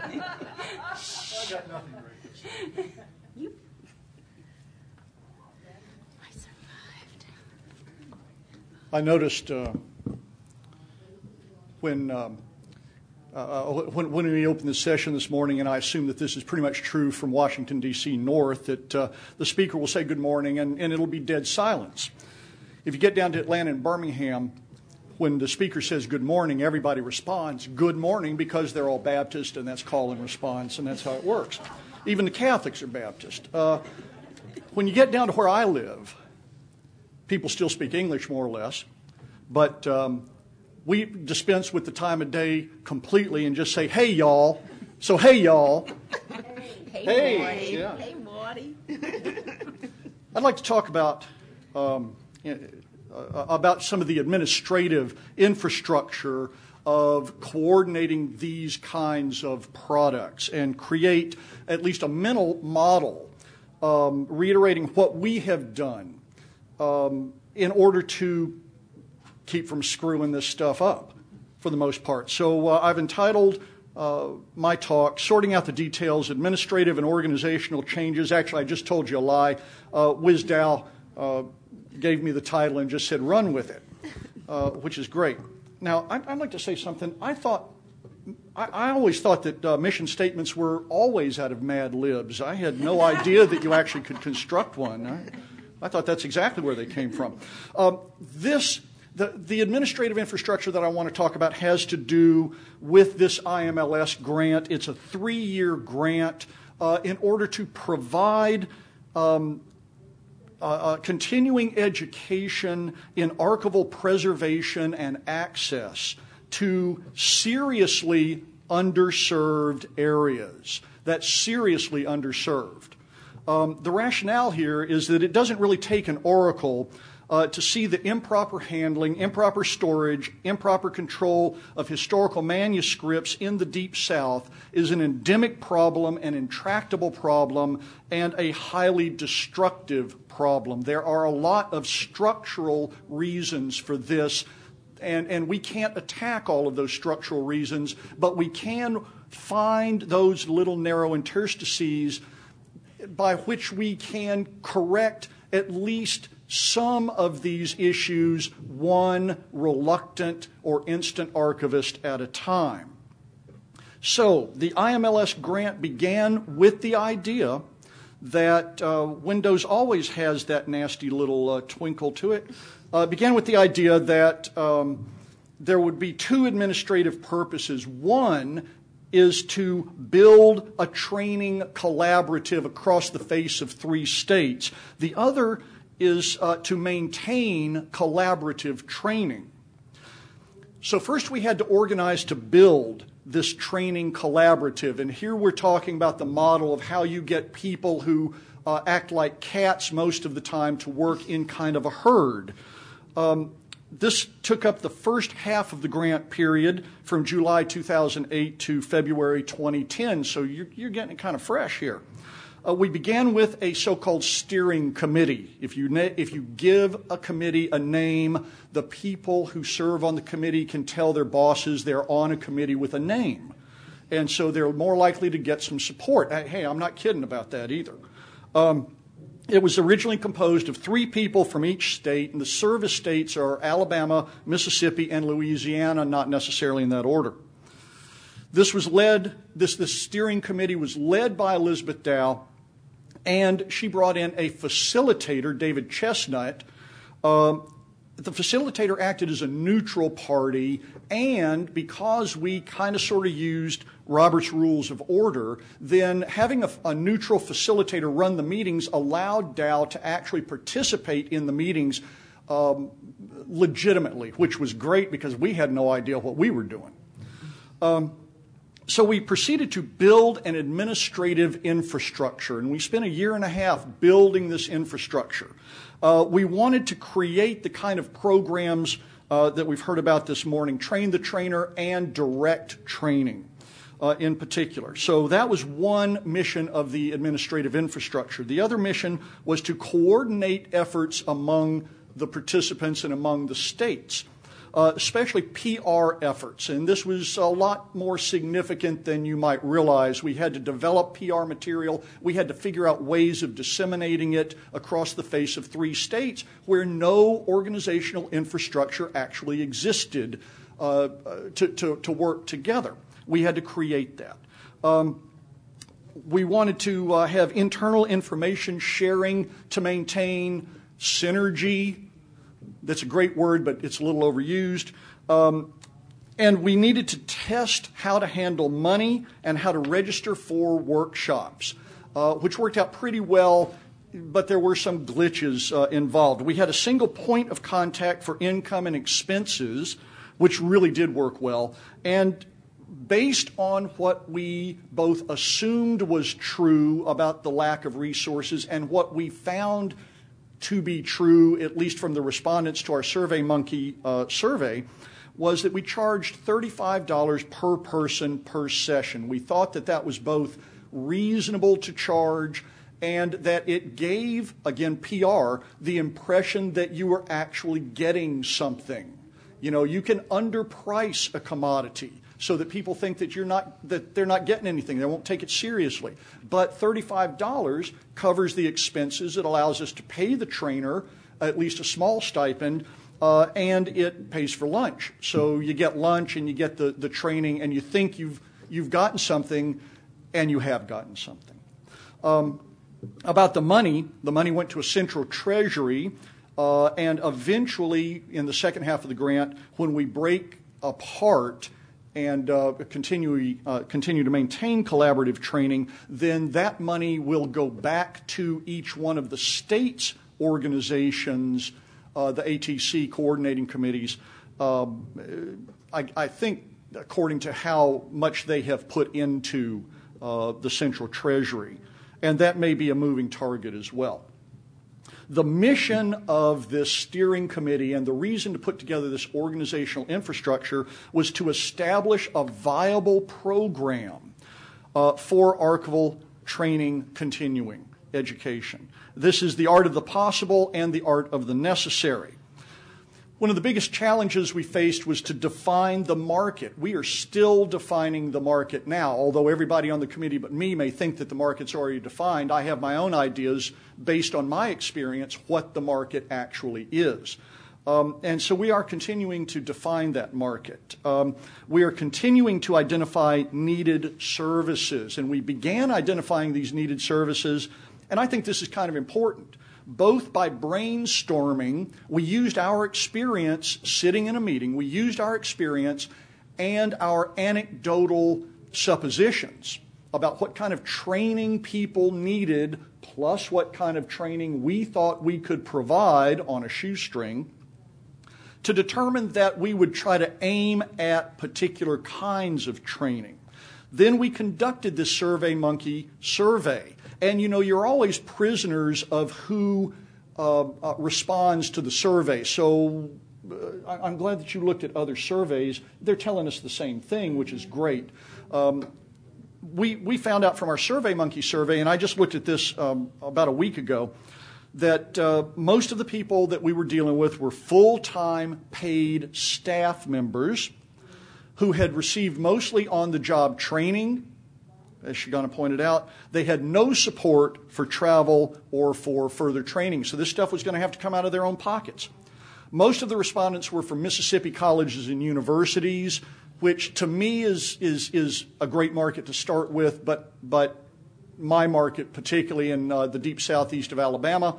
D: I got nothing great to say. I noticed when when we opened this session this morning, and I assume that this is pretty much true from Washington, D.C. north, that the speaker will say good morning and it'll be dead silence. If you get down to Atlanta and Birmingham, when the speaker says good morning, everybody responds good morning because they're all Baptist, and that's call and response, and that's how it works. Even the Catholics are Baptist. When you get down to where I live, people still speak English more or less, but we dispense with the time of day completely and just say, hey, y'all. So, hey, y'all.
B: Hey, Marty.
D: Yeah.
B: Hey, Marty.
D: I'd like to talk about some of the administrative infrastructure of coordinating these kinds of products and create at least a mental model reiterating what we have done in order to keep from screwing this stuff up for the most part. So I've entitled my talk, Sorting Out the Details, Administrative and Organizational Changes. Actually, I just told you a lie. WizDow gave me the title and just said, run with it, which is great. Now, I'd like to say something. I always thought that mission statements were always out of Mad Libs. I had no idea that you actually could construct one. I thought that's exactly where they came from. The administrative infrastructure that I want to talk about has to do with this IMLS grant. It's a 3-year grant in order to provide continuing education in archival preservation and access to seriously underserved areas. That's seriously underserved. The rationale here is that it doesn't really take an oracle to see that improper handling, improper storage, improper control of historical manuscripts in the Deep South is an endemic problem, an intractable problem, and a highly destructive problem. There are a lot of structural reasons for this, and we can't attack all of those structural reasons, but we can find those little narrow interstices by which we can correct at least some of these issues, one reluctant or instant archivist at a time. So the IMLS grant began with the idea that Windows always has that nasty little twinkle to it. Began with the idea that there would be 2 administrative purposes. One is to build a training collaborative across the face of 3 states. The other is to maintain collaborative training. So first we had to organize to build this training collaborative, and here we're talking about the model of how you get people who act like cats most of the time to work in kind of a herd. This took up the first half of the grant period from July 2008 to February 2010, so you're getting it kind of fresh here. We began with a so-called steering committee. If you give a committee a name, the people who serve on the committee can tell their bosses they're on a committee with a name. And so they're more likely to get some support. Hey, I'm not kidding about that either. It was originally composed of 3 people from each state, and the service states are Alabama, Mississippi, and Louisiana, not necessarily in that order. This steering committee was led by Elizabeth Dow, and she brought in a facilitator, David Chestnut. The facilitator acted as a neutral party, and because we kind of sort of used Robert's Rules of Order, then having a neutral facilitator run the meetings allowed Dow to actually participate in the meetings legitimately, which was great because we had no idea what we were doing. So we proceeded to build an administrative infrastructure, and we spent 1.5 years building this infrastructure. We wanted to create the kind of programs that we've heard about this morning, train the trainer and direct training in particular. So that was one mission of the administrative infrastructure. The other mission was to coordinate efforts among the participants and among the states. Especially PR efforts, and this was a lot more significant than you might realize. We had to develop PR material. We had to figure out ways of disseminating it across the face of 3 states where no organizational infrastructure actually existed to work together. We had to create that. We wanted to have internal information sharing to maintain synergy. That's a great word, but it's a little overused. And we needed to test how to handle money and how to register for workshops, which worked out pretty well, but there were some glitches involved. We had a single point of contact for income and expenses, which really did work well. And based on what we both assumed was true about the lack of resources and what we found to be true, at least from the respondents to our SurveyMonkey survey, was that we charged $35 per person per session. We thought that that was both reasonable to charge and that it gave, again, PR, the impression that you were actually getting something. You know, you can underprice a commodity so that people think that they're not getting anything. They won't take it seriously. But $35 covers the expenses. It allows us to pay the trainer at least a small stipend, and it pays for lunch. So you get lunch and you get the training, and you think you've gotten something, and you have gotten something. About the money went to a central treasury, and eventually, in the second half of the grant, when we break apart and continue to maintain collaborative training, then that money will go back to each one of the state's organizations, the ATC coordinating committees, I think according to how much they have put into the central treasury. And that may be a moving target as well. The mission of this steering committee and the reason to put together this organizational infrastructure was to establish a viable program for archival training continuing education. This is the art of the possible and the art of the necessary. One of the biggest challenges we faced was to define the market. We are still defining the market now, although everybody on the committee but me may think that the market's already defined. I have my own ideas based on my experience what the market actually is. And so we are continuing to define that market. We are continuing to identify needed services, and we began identifying these needed services, and I think this is kind of important. Both by brainstorming, we used our experience sitting in a meeting, we used our experience and our anecdotal suppositions about what kind of training people needed, plus what kind of training we thought we could provide on a shoestring, to determine that we would try to aim at particular kinds of training. Then we conducted this SurveyMonkey survey. And, you know, you're always prisoners of who responds to the survey. So I'm glad that you looked at other surveys. They're telling us the same thing, which is great. We found out from our SurveyMonkey survey, and I just looked at this about a week ago, that most of the people that we were dealing with were full-time paid staff members who had received mostly on-the-job training. As Shigana pointed out, they had no support for travel or for further training. So this stuff was going to have to come out of their own pockets. Most of the respondents were from Mississippi colleges and universities, which to me is a great market to start with, but my market, particularly in the deep southeast of Alabama,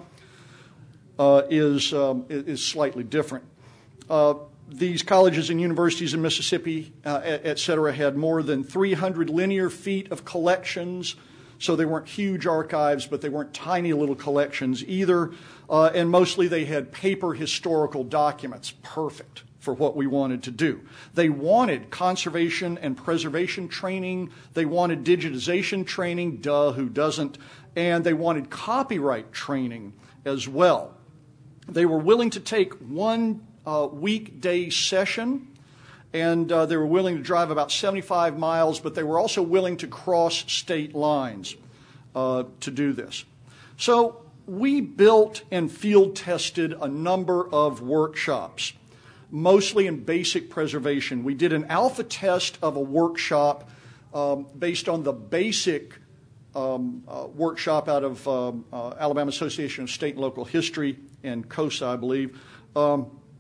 D: is slightly different. These colleges and universities in Mississippi, et cetera, had more than 300 linear feet of collections. So they weren't huge archives, but they weren't tiny little collections either. And mostly they had paper historical documents, perfect for what we wanted to do. They wanted conservation and preservation training. They wanted digitization training, who doesn't? And they wanted copyright training as well. They were willing to take one weekday session, and they were willing to drive about 75 miles, but they were also willing to cross state lines to do this. So we built and field tested a number of workshops, mostly in basic preservation. We did an alpha test of a workshop based on the basic workshop out of Alabama Association of State and Local History and COSA, I believe.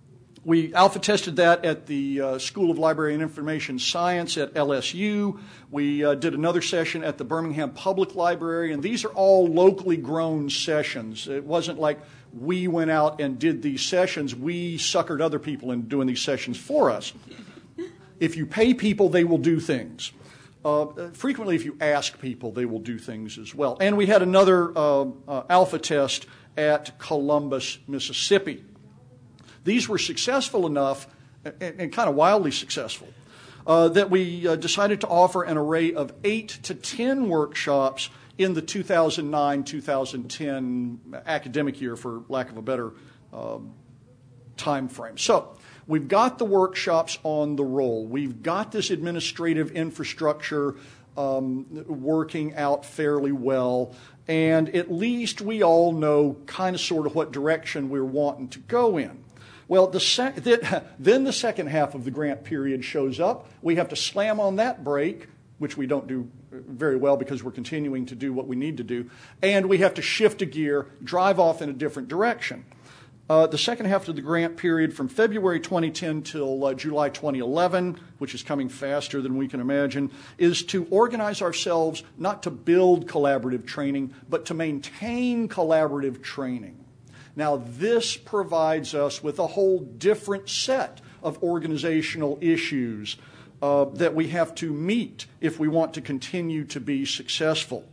D: We alpha tested that at the School of Library and Information Science at LSU. We did another session at the Birmingham Public Library, and these are all locally grown sessions. It wasn't like we went out and did these sessions. We suckered other people into doing these sessions for us. If you pay people, they will do things. Frequently, if you ask people, they will do things as well. And we had another alpha test at Columbus, Mississippi. These were successful enough, and kind of wildly successful, that we decided to offer an array of 8 to 10 workshops in the 2009-2010 academic year, for lack of a better time frame. So we've got the workshops on the roll. We've got this administrative infrastructure working out fairly well, and at least we all know kind of sort of what direction we're wanting to go in. Well, then the second half of the grant period shows up. We have to slam on that brake, which we don't do very well because we're continuing to do what we need to do, and we have to shift a gear, drive off in a different direction. The second half of the grant period from February 2010 till July 2011, which is coming faster than we can imagine, is to organize ourselves not to build collaborative training, but to maintain collaborative training. Now, this provides us with a whole different set of organizational issues that we have to meet if we want to continue to be successful.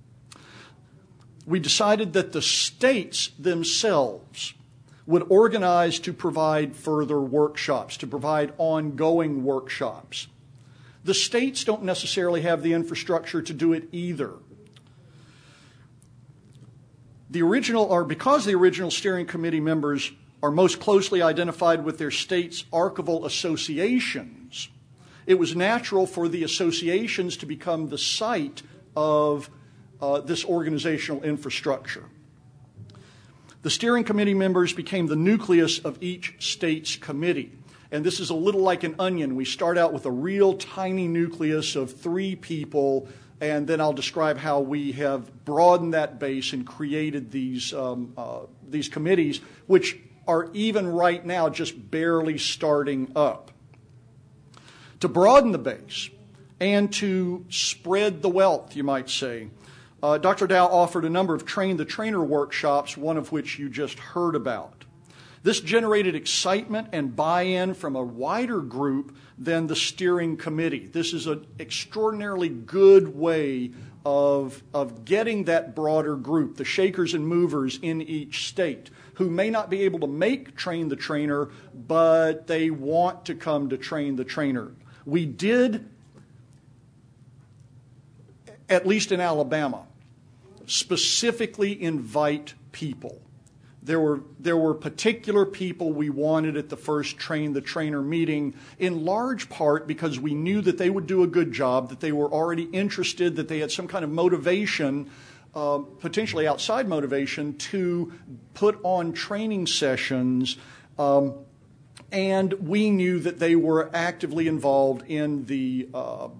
D: We decided that the states themselves would organize to provide further workshops, to provide ongoing workshops. The states don't necessarily have the infrastructure to do it either. Because the original steering committee members are most closely identified with their state's archival associations, it was natural for the associations to become the site of this organizational infrastructure. The steering committee members became the nucleus of each state's committee. And this is a little like an onion. We start out with a real tiny nucleus of 3 people, and then I'll describe how we have broadened that base and created these committees, which are even right now just barely starting up. To broaden the base and to spread the wealth, you might say, Dr. Dow offered a number of Train the Trainer workshops, one of which you just heard about. This generated excitement and buy-in from a wider group than the steering committee. This is an extraordinarily good way of getting that broader group, the shakers and movers in each state, who may not be able to make Train the Trainer, but they want to come to Train the Trainer. We did, at least in Alabama, specifically invite people. There were particular people we wanted at the first Train the Trainer meeting, in large part because we knew that they would do a good job, that they were already interested, that they had some kind of motivation, potentially outside motivation, to put on training sessions, and we knew that they were actively involved in the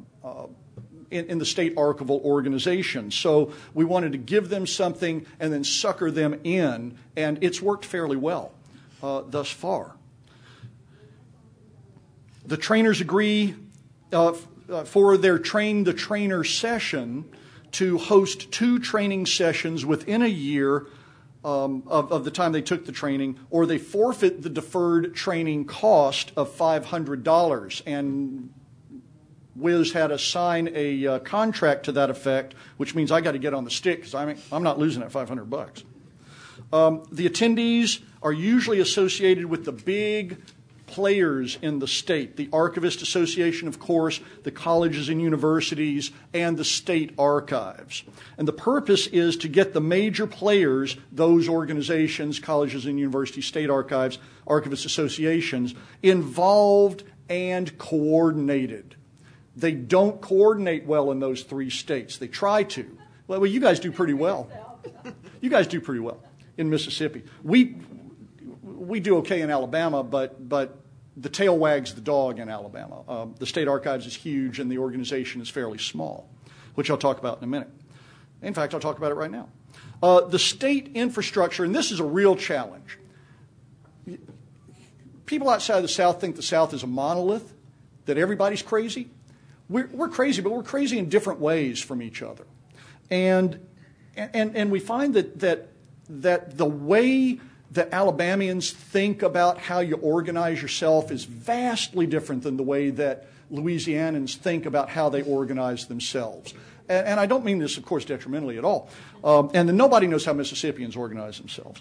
D: state archival organization. So we wanted to give them something and then sucker them in, and it's worked fairly well thus far. The trainers agree for their Train the Trainer session to host 2 training sessions within a year of the time they took the training, or they forfeit the deferred training cost of $500. And Wiz had us sign a contract to that effect, which means I got to get on the stick because I'm not losing that $500. The attendees are usually associated with the big players in the state, the Archivist Association, of course, the colleges and universities, and the state archives. And the purpose is to get the major players, those organizations, colleges and universities, state archives, Archivist associations, involved and coordinated. They don't coordinate well in those 3 states. They try to. Well, you guys do pretty well. You guys do pretty well in Mississippi. We do okay in Alabama, but the tail wags the dog in Alabama. The state archives is huge, and the organization is fairly small, which I'll talk about in a minute. In fact, I'll talk about it right now. The state infrastructure, and this is a real challenge. people outside the South think the South is a monolith, that everybody's crazy. We're crazy, but we're crazy in different ways from each other. And we find that the way that Alabamians think about how you organize yourself is vastly different than the way that Louisianans think about how they organize themselves. And I don't mean this, of course, detrimentally at all. And then nobody knows how Mississippians organize themselves,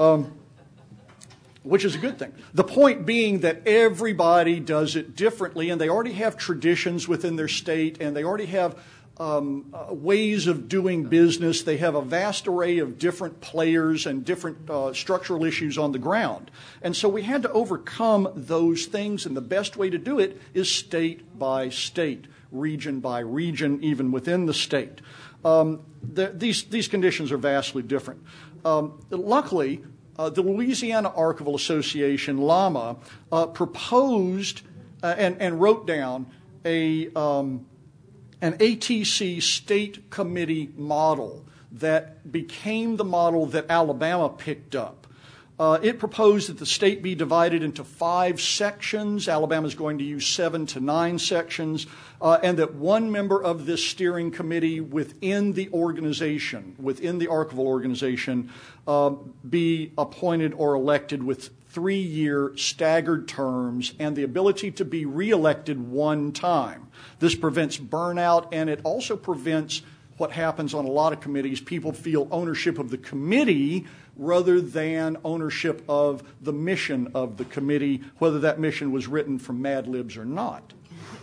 D: which is a good thing. The point being that everybody does it differently, and they already have traditions within their state, and they already have ways of doing business. They have a vast array of different players and different structural issues on the ground. And so we had to overcome those things, and the best way to do it is state by state, region by region, even within the state. These conditions are vastly different. Luckily, the Louisiana Archival Association, LAMA, proposed and wrote down an ATC state committee model that became the model that Alabama picked up. It proposed that the state be divided into 5 sections. Alabama is going to use 7 to 9 sections, and that one member of this steering committee within the organization, within the archival organization, be appointed or elected with 3-year staggered terms and the ability to be reelected one time. This prevents burnout, and it also prevents what happens on a lot of committees. People feel ownership of the committee rather than ownership of the mission of the committee, whether that mission was written from Mad Libs or not.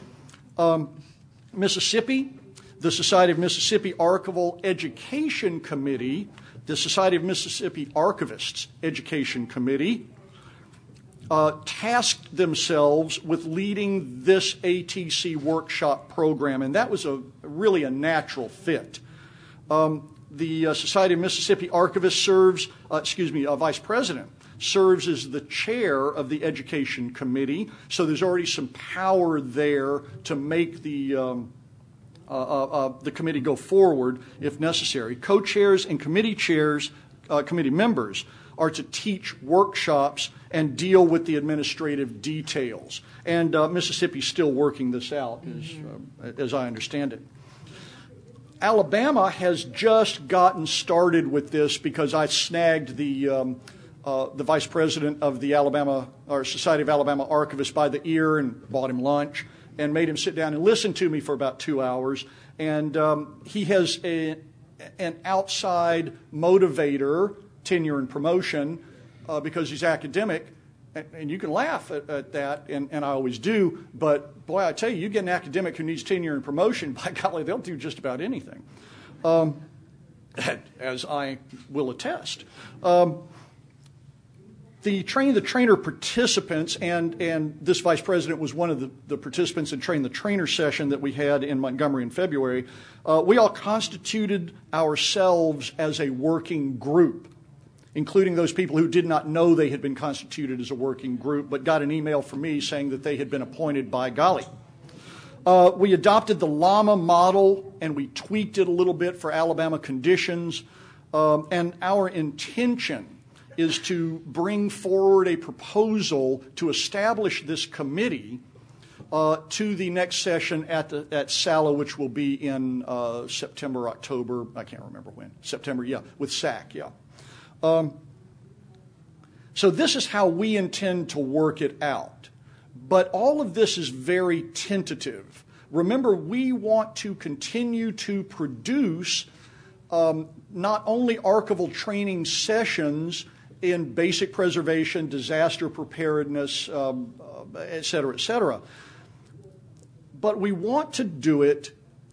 D: Mississippi, the Society of Mississippi Archival Education Committee, the Society of Mississippi Archivists Education Committee, tasked themselves with leading this ATC workshop program, and that was really a natural fit. The Society of Mississippi Archivists Vice President serves as the chair of the Education Committee, so there's already some power there to make the committee go forward if necessary. Co-chairs and committee chairs, committee members, are to teach workshops and deal with the administrative details. And Mississippi's still working this out, as I understand it. Alabama has just gotten started with this because I snagged the vice president of the Society of Alabama Archivists by the ear and bought him lunch and made him sit down and listen to me for about 2 hours. And he has an outside motivator, tenure and promotion, because he's academic. And you can laugh at that, and I always do, but boy, I tell you, you get an academic who needs tenure and promotion, by golly, they'll do just about anything, as I will attest. The Train the Trainer participants, and this vice president was one of the participants in Train the Trainer session that we had in Montgomery in February, we all constituted ourselves as a working group, including those people who did not know they had been constituted as a working group, but got an email from me saying that they had been appointed by golly. We adopted the LAMA model, and we tweaked it a little bit for Alabama conditions, and our intention is to bring forward a proposal to establish this committee to the next session at SALA, which will be in September, October, I can't remember when, September, yeah, with SAC, yeah. So this is how we intend to work it out. But all of this is very tentative. Remember, we want to continue to produce not only archival training sessions in basic preservation, disaster preparedness, et cetera, but we want to do it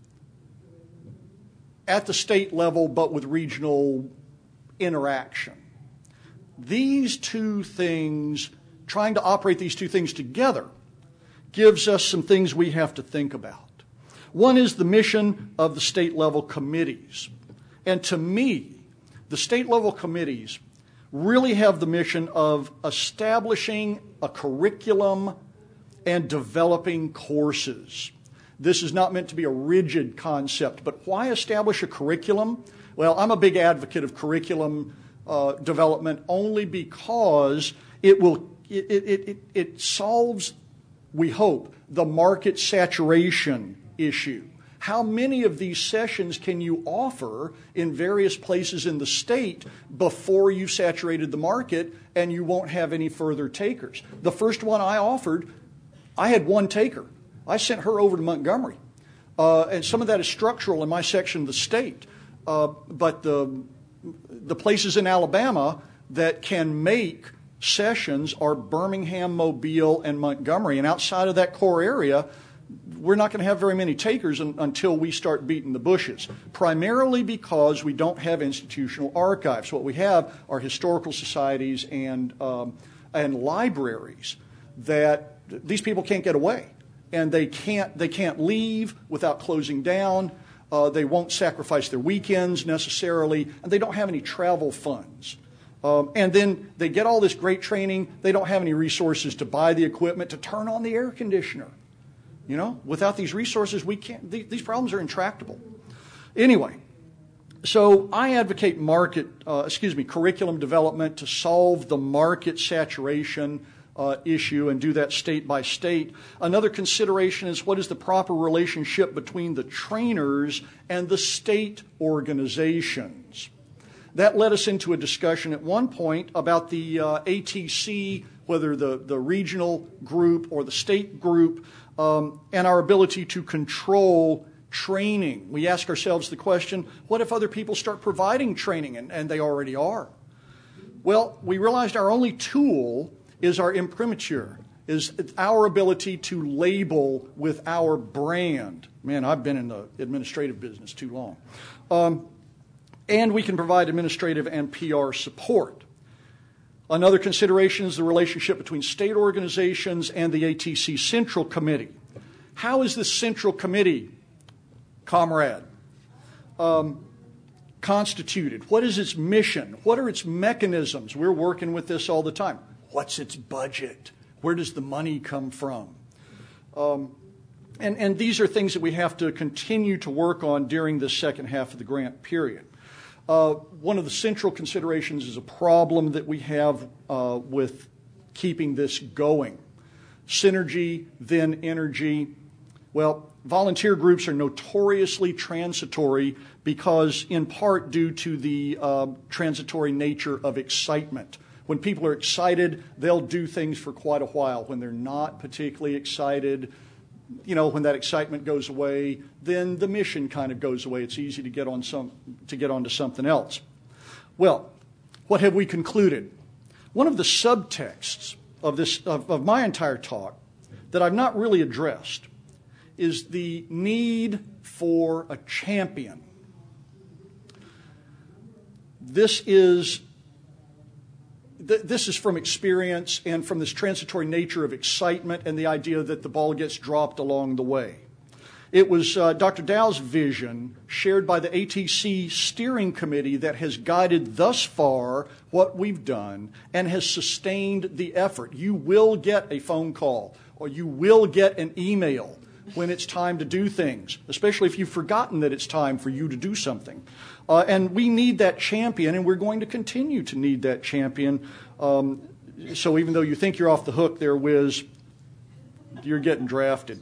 D: at the state level, but with regional interaction. These two things, trying to operate these two things together, gives us some things we have to think about. One is the mission of the state level committees. And to me, the state level committees really have the mission of establishing a curriculum and developing courses. This is not meant to be a rigid concept, but why establish a curriculum? Well, I'm a big advocate of curriculum development only because it will it solves, we hope, the market saturation issue. How many of these sessions can you offer in various places in the state before you've saturated the market and you won't have any further takers? The first one I offered, I had one taker. I sent her over to Montgomery. And some of that is structural in my section of the state. But the places in Alabama that can make sessions are Birmingham, Mobile, and Montgomery. And outside of that core area, we're not going to have very many takers until we start beating the bushes, primarily because we don't have institutional archives. What we have are historical societies and libraries that these people can't get away, and they can't leave without closing down. They won't sacrifice their weekends necessarily, and they don't have any travel funds. And then they get all this great training. They don't have any resources to buy the equipment to turn on the air conditioner. You know, without these resources, we can't. These problems are intractable. Anyway, so I advocate curriculum development to solve the market saturation issue and do that state by state. Another consideration is what is the proper relationship between the trainers and the state organizations. That led us into a discussion at one point about the ATC, whether the regional group or the state group, and our ability to control training. We ask ourselves the question, what if other people start providing training, and they already are? Well, we realized our only tool is our imprimatur, is our ability to label with our brand. Man, I've been in the administrative business too long. And we can provide administrative and PR support. Another consideration is the relationship between state organizations and the ATC Central Committee. How is this Central Committee, comrade, constituted? What is its mission? What are its mechanisms? We're working with this all the time. What's its budget? Where does the money come from? And these are things that we have to continue to work on during the second half of the grant period. One of the central considerations is a problem that we have with keeping this going. Synergy, then energy. Well, volunteer groups are notoriously transitory because, in part, due to the transitory nature of excitement. When people are excited, they'll do things for quite a while. When they're not particularly excited, when that excitement goes away, then the mission kind of goes away. It's easy to get onto something else. Well, what have we concluded? One of the subtexts of my entire talk that I've not really addressed is the need for a champion. This is from experience and from this transitory nature of excitement and the idea that the ball gets dropped along the way. It was Dr. Dow's vision shared by the ATC steering committee that has guided thus far what we've done and has sustained the effort. You will get a phone call or you will get an email when it's time to do things, especially if you've forgotten that it's time for you to do something. And we need that champion, and we're going to continue to need that champion. So even though you think you're off the hook there, Wiz, you're getting drafted.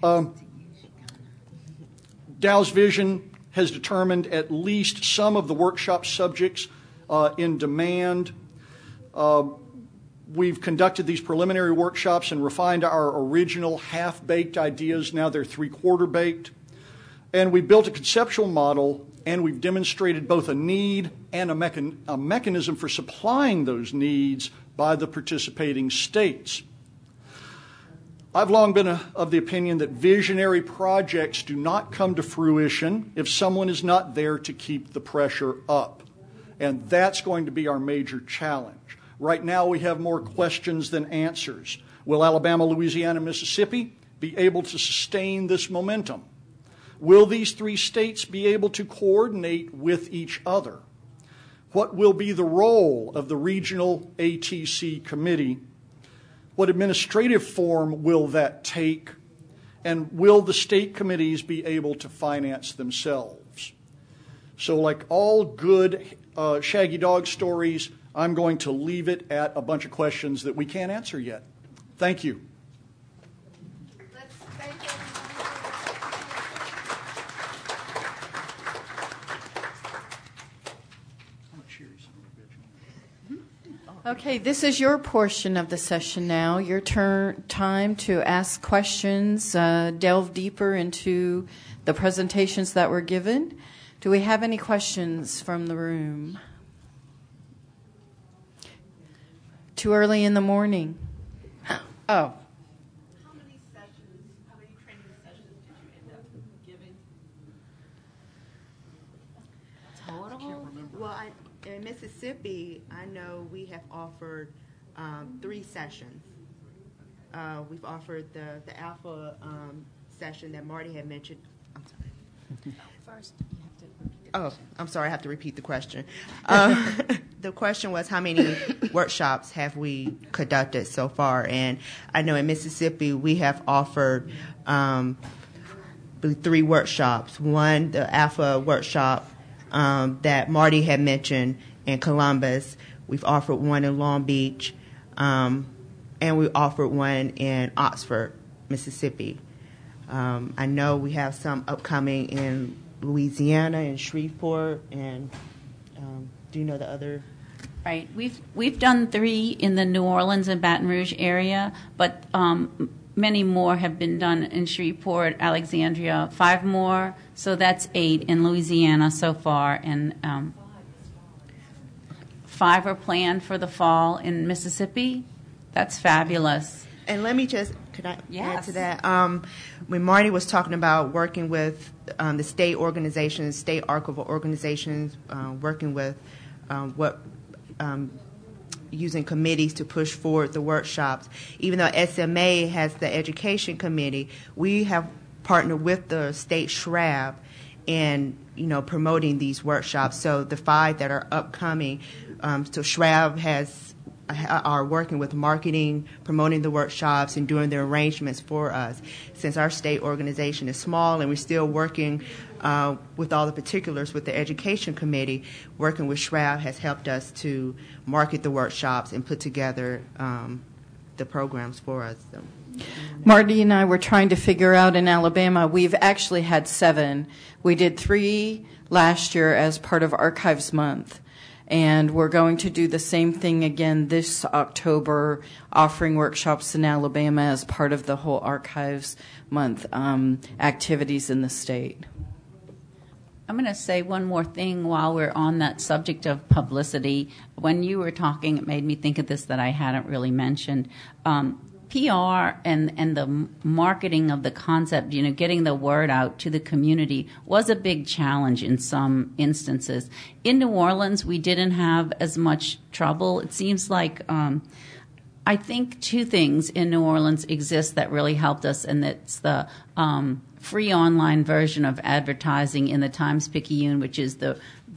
D: Dow's vision has determined at least some of the workshop subjects in demand. We've conducted these preliminary workshops and refined our original half-baked ideas. Now they're three-quarter baked. And we built a conceptual model, and we've demonstrated both a need and a mechanism for supplying those needs by the participating states. I've long been of the opinion that visionary projects do not come to fruition if someone is not there to keep the pressure up. And that's going to be our major challenge. Right now we have more questions than answers. Will Alabama, Louisiana, Mississippi be able to sustain this momentum? Will these three states be able to coordinate with each other? What will be the role of the regional ATC committee? What administrative form will that take? And will the state committees be able to finance themselves? So like all good shaggy dog stories, I'm going to leave it at a bunch of questions that we can't answer yet. Thank you.
C: Let's thank
A: Okay, this is your portion of the session now. Your time to ask questions, delve deeper into the presentations that were given. Do we have any questions from the room? Too early in the morning. Oh.
F: How many training sessions did you end up giving?
C: Total? Well, in Mississippi, I know we have offered 3 sessions. We've offered the Alpha session that Marty had mentioned. I'm sorry.
F: First, you have to repeat the
C: question. I'm sorry, I have to repeat the question. The question was, how many workshops have we conducted so far? And I know in Mississippi, we have offered 3 workshops. One, the Alpha workshop that Marty had mentioned in Columbus. We've offered one in Long Beach, and we offered one in Oxford, Mississippi. I know we have some upcoming in Louisiana and Shreveport, and do you know the other?
B: Right. We've done 3 in the New Orleans and Baton Rouge area, but many more have been done in Shreveport, Alexandria, 5 more. So that's 8 in Louisiana so far, and 5 are planned for the fall in Mississippi. That's fabulous.
C: And let me just, could I
B: Yes.
C: add to that? When Marty was talking about working with the state organizations, state archival organizations, working with using committees to push forward the workshops. Even though SMA has the education committee, we have partnered with the state SHRAB in promoting these workshops. So the 5 that are upcoming, so SHRAB are working with marketing, promoting the workshops, and doing the arrangements for us. Since our state organization is small and we're still working with all the particulars with the education committee, working with SHRAB has helped us to market the workshops and put together the programs for us. So.
A: Marty and I were trying to figure out in Alabama, we've actually had 7. We did 3 last year as part of Archives Month. And we're going to do the same thing again this October, offering workshops in Alabama as part of the whole Archives Month activities in the state.
B: I'm going to say one more thing while we're on that subject of publicity. When you were talking, it made me think of this that I hadn't really mentioned. PR and the marketing of the concept, getting the word out to the community was a big challenge in some instances. In New Orleans, we didn't have as much trouble. It seems like I think 2 things in New Orleans exist that really helped us, and that's the free online version of advertising in the Times-Picayune, which is the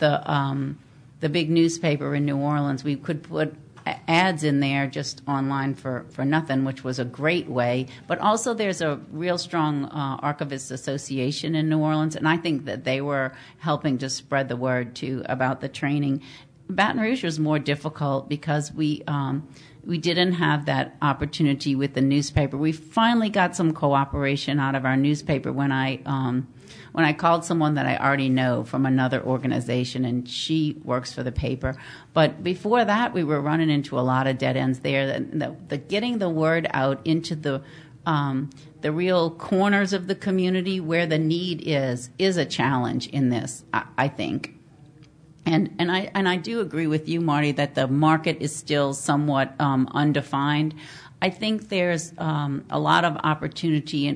B: big newspaper in New Orleans. We could put ads in there just online for nothing, which was a great way. But also there's a real strong archivist association in New Orleans, and I think that they were helping to spread the word, too, about the training. Baton Rouge was more difficult because we didn't have that opportunity with the newspaper. We finally got some cooperation out of our newspaper when I called someone that I already know from another organization, and she works for the paper. But before that, we were running into a lot of dead ends there. The getting the word out into the real corners of the community where the need is a challenge in this, I think. And I do agree with you, Marty, that the market is still somewhat undefined. I think there's a lot of opportunity,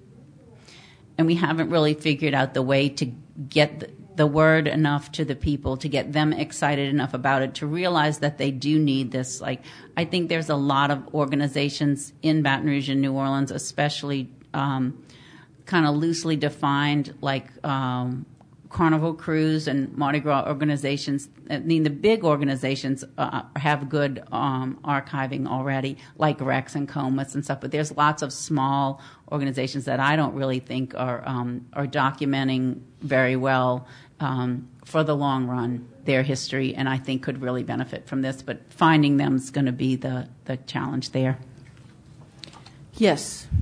B: and we haven't really figured out the way to get the word enough to the people, to get them excited enough about it, to realize that they do need this. Like, I think there's a lot of organizations in Baton Rouge and New Orleans, especially kind of loosely defined, like Carnival Cruise and Mardi Gras organizations, I mean, the big organizations have good archiving already, like Rex and Comus and stuff, but there's lots of small organizations that I don't really think are documenting very well for the long run their history, and I think could really benefit from this, but finding them is going to be the challenge there.
A: Yes.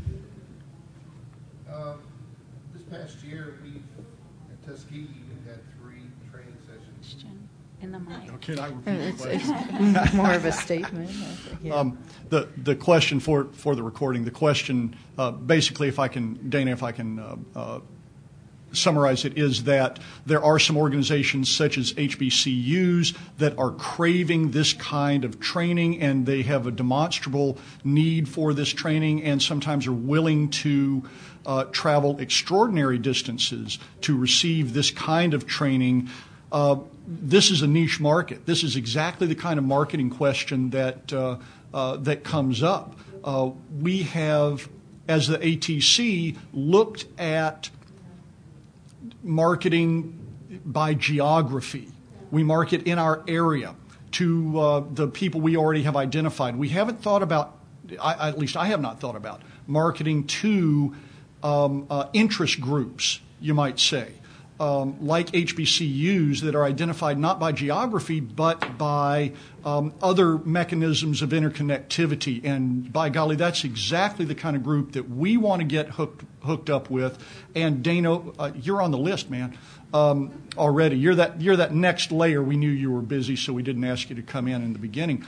G: This past year, at Tuskegee, we've had 3 training sessions.
B: In the mic.
D: Okay, I repeat the question.
A: It's more of a statement. Yeah.
D: The question for the recording, the question basically, Dana, if I can summarize it, is that there are some organizations such as HBCUs that are craving this kind of training, and they have a demonstrable need for this training, and sometimes are willing to travel extraordinary distances to receive this kind of training. This is a niche market. This is exactly the kind of marketing question that comes up. We have, as the ATC, looked at marketing by geography. We market in our area to the people we already have identified. We haven't thought about, at least I have not thought about, marketing to interest groups, you might say, like HBCUs that are identified not by geography but by other mechanisms of interconnectivity. And by golly, that's exactly the kind of group that we want to get hooked up with. And Dana, you're on the list, man, already. You're that next layer. We knew you were busy, so we didn't ask you to come in the beginning.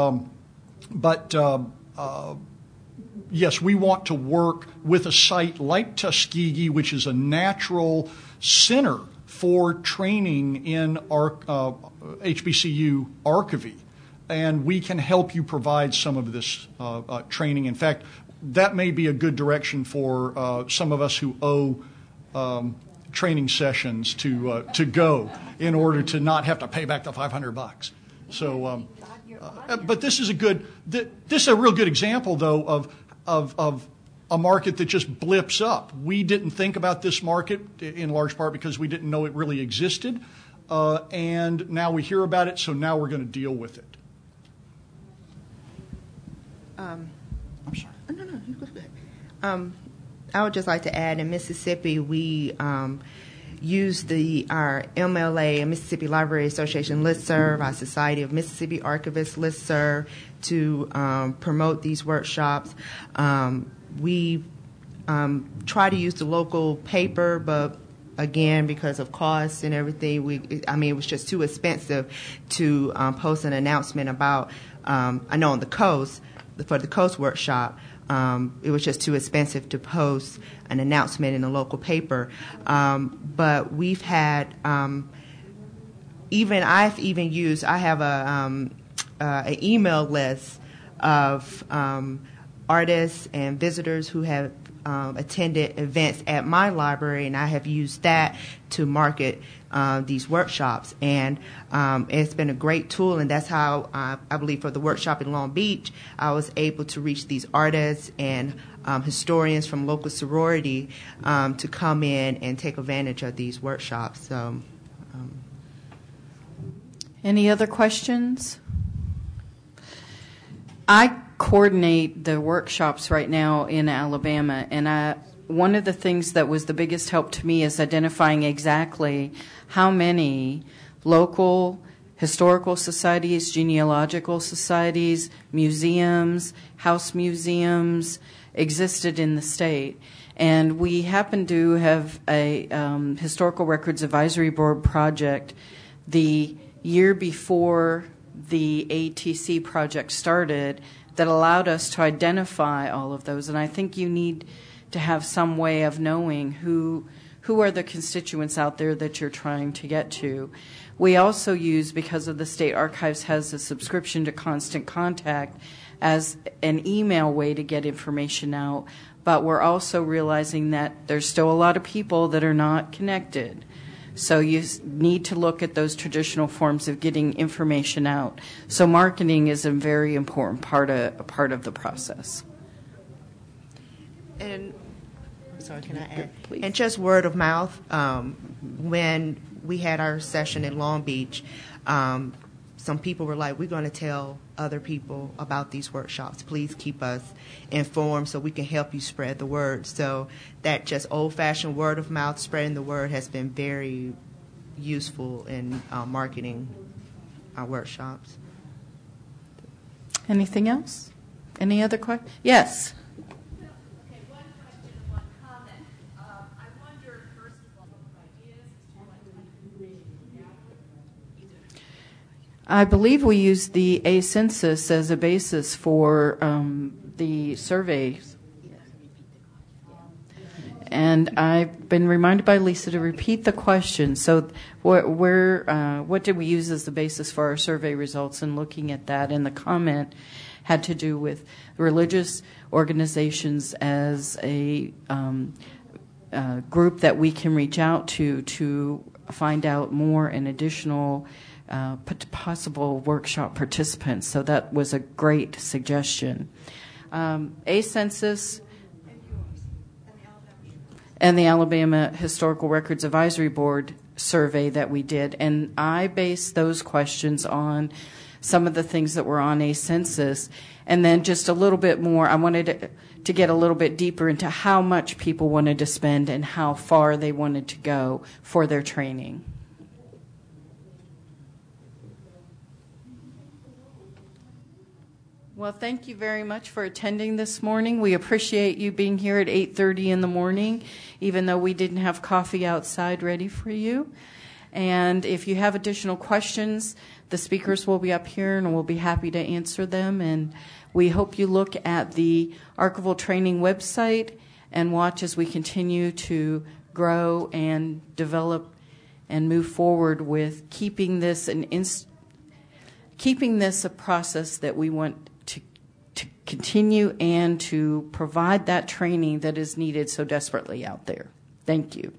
D: Yes, we want to work with a site like Tuskegee, which is a natural center for training in HBCU archivy, and we can help you provide some of this training. In fact, that may be a good direction for some of us who owe training sessions to go in order to not have to pay back the $500. So, but this is a real good example, though, of a market that just blips up. We didn't think about this market in large part because we didn't know it really existed, and now we hear about it, so now we're going to deal with it.
C: I'm sorry. No, you go ahead. I would just like to add, in Mississippi, we use our MLA, Mississippi Library Association listserv, our Society of Mississippi Archivists listserv to promote these workshops. We try to use the local paper, but again, because of costs and everything, it was just too expensive to post an announcement about, I know on the coast, for the coast workshop, it was just too expensive to post an announcement in the local paper. But we've had, I have an email list of artists and visitors who have attended events at my library, and I have used that to market these workshops. And it's been a great tool, and that's how I believe for the workshop in Long Beach, I was able to reach these artists and historians from local sorority to come in and take advantage of these workshops. So,
A: any other questions? I coordinate the workshops right now in Alabama, and one of the things that was the biggest help to me is identifying exactly how many local historical societies, genealogical societies, museums, house museums existed in the state. And we happen to have a Historical Records Advisory Board project the year before the ATC project started that allowed us to identify all of those. And I think you need to have some way of knowing who are the constituents out there that you're trying to get to. We also use, because of the State Archives has a subscription to Constant Contact, as an email way to get information out. But we're also realizing that there's still a lot of people that are not connected. So you need to look at those traditional forms of getting information out. So marketing is a very important part of the process.
C: And sorry, can I add?
A: Please.
C: And just word of mouth. when we had our session in Long Beach, some people were like, we're going to tell other people about these workshops. Please keep us informed so we can help you spread the word. So that just old-fashioned word of mouth, spreading the word, has been very useful in marketing our workshops.
A: Anything else? Any other questions? Yes.
F: Okay, one question and one comment. I wonder, first of all, ideas as to what type of information you gather.
A: I believe we used the A-Census as a basis for the surveys. And I've been reminded by Lisa to repeat the question. So what did we use as the basis for our survey results, and looking at that? And the comment had to do with religious organizations as a group that we can reach out to find out more and additional possible workshop participants. So that was a great suggestion. A-Census and the Alabama Historical Records Advisory Board survey that we did. And I based those questions on some of the things that were on A-Census. And then just a little bit more, I wanted to get a little bit deeper into how much people wanted to spend and how far they wanted to go for their training. Well, thank you very much for attending this morning. We appreciate you being here at 8:30 in the morning, even though we didn't have coffee outside ready for you. And if you have additional questions, the speakers will be up here and we'll be happy to answer them. And we hope you look at the Archival Training website and watch as we continue to grow and develop and move forward with keeping this a process that we want to continue and to provide that training that is needed so desperately out there. Thank you.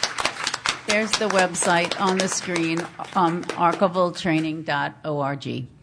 B: There's the website on the screen, archivaltraining.org.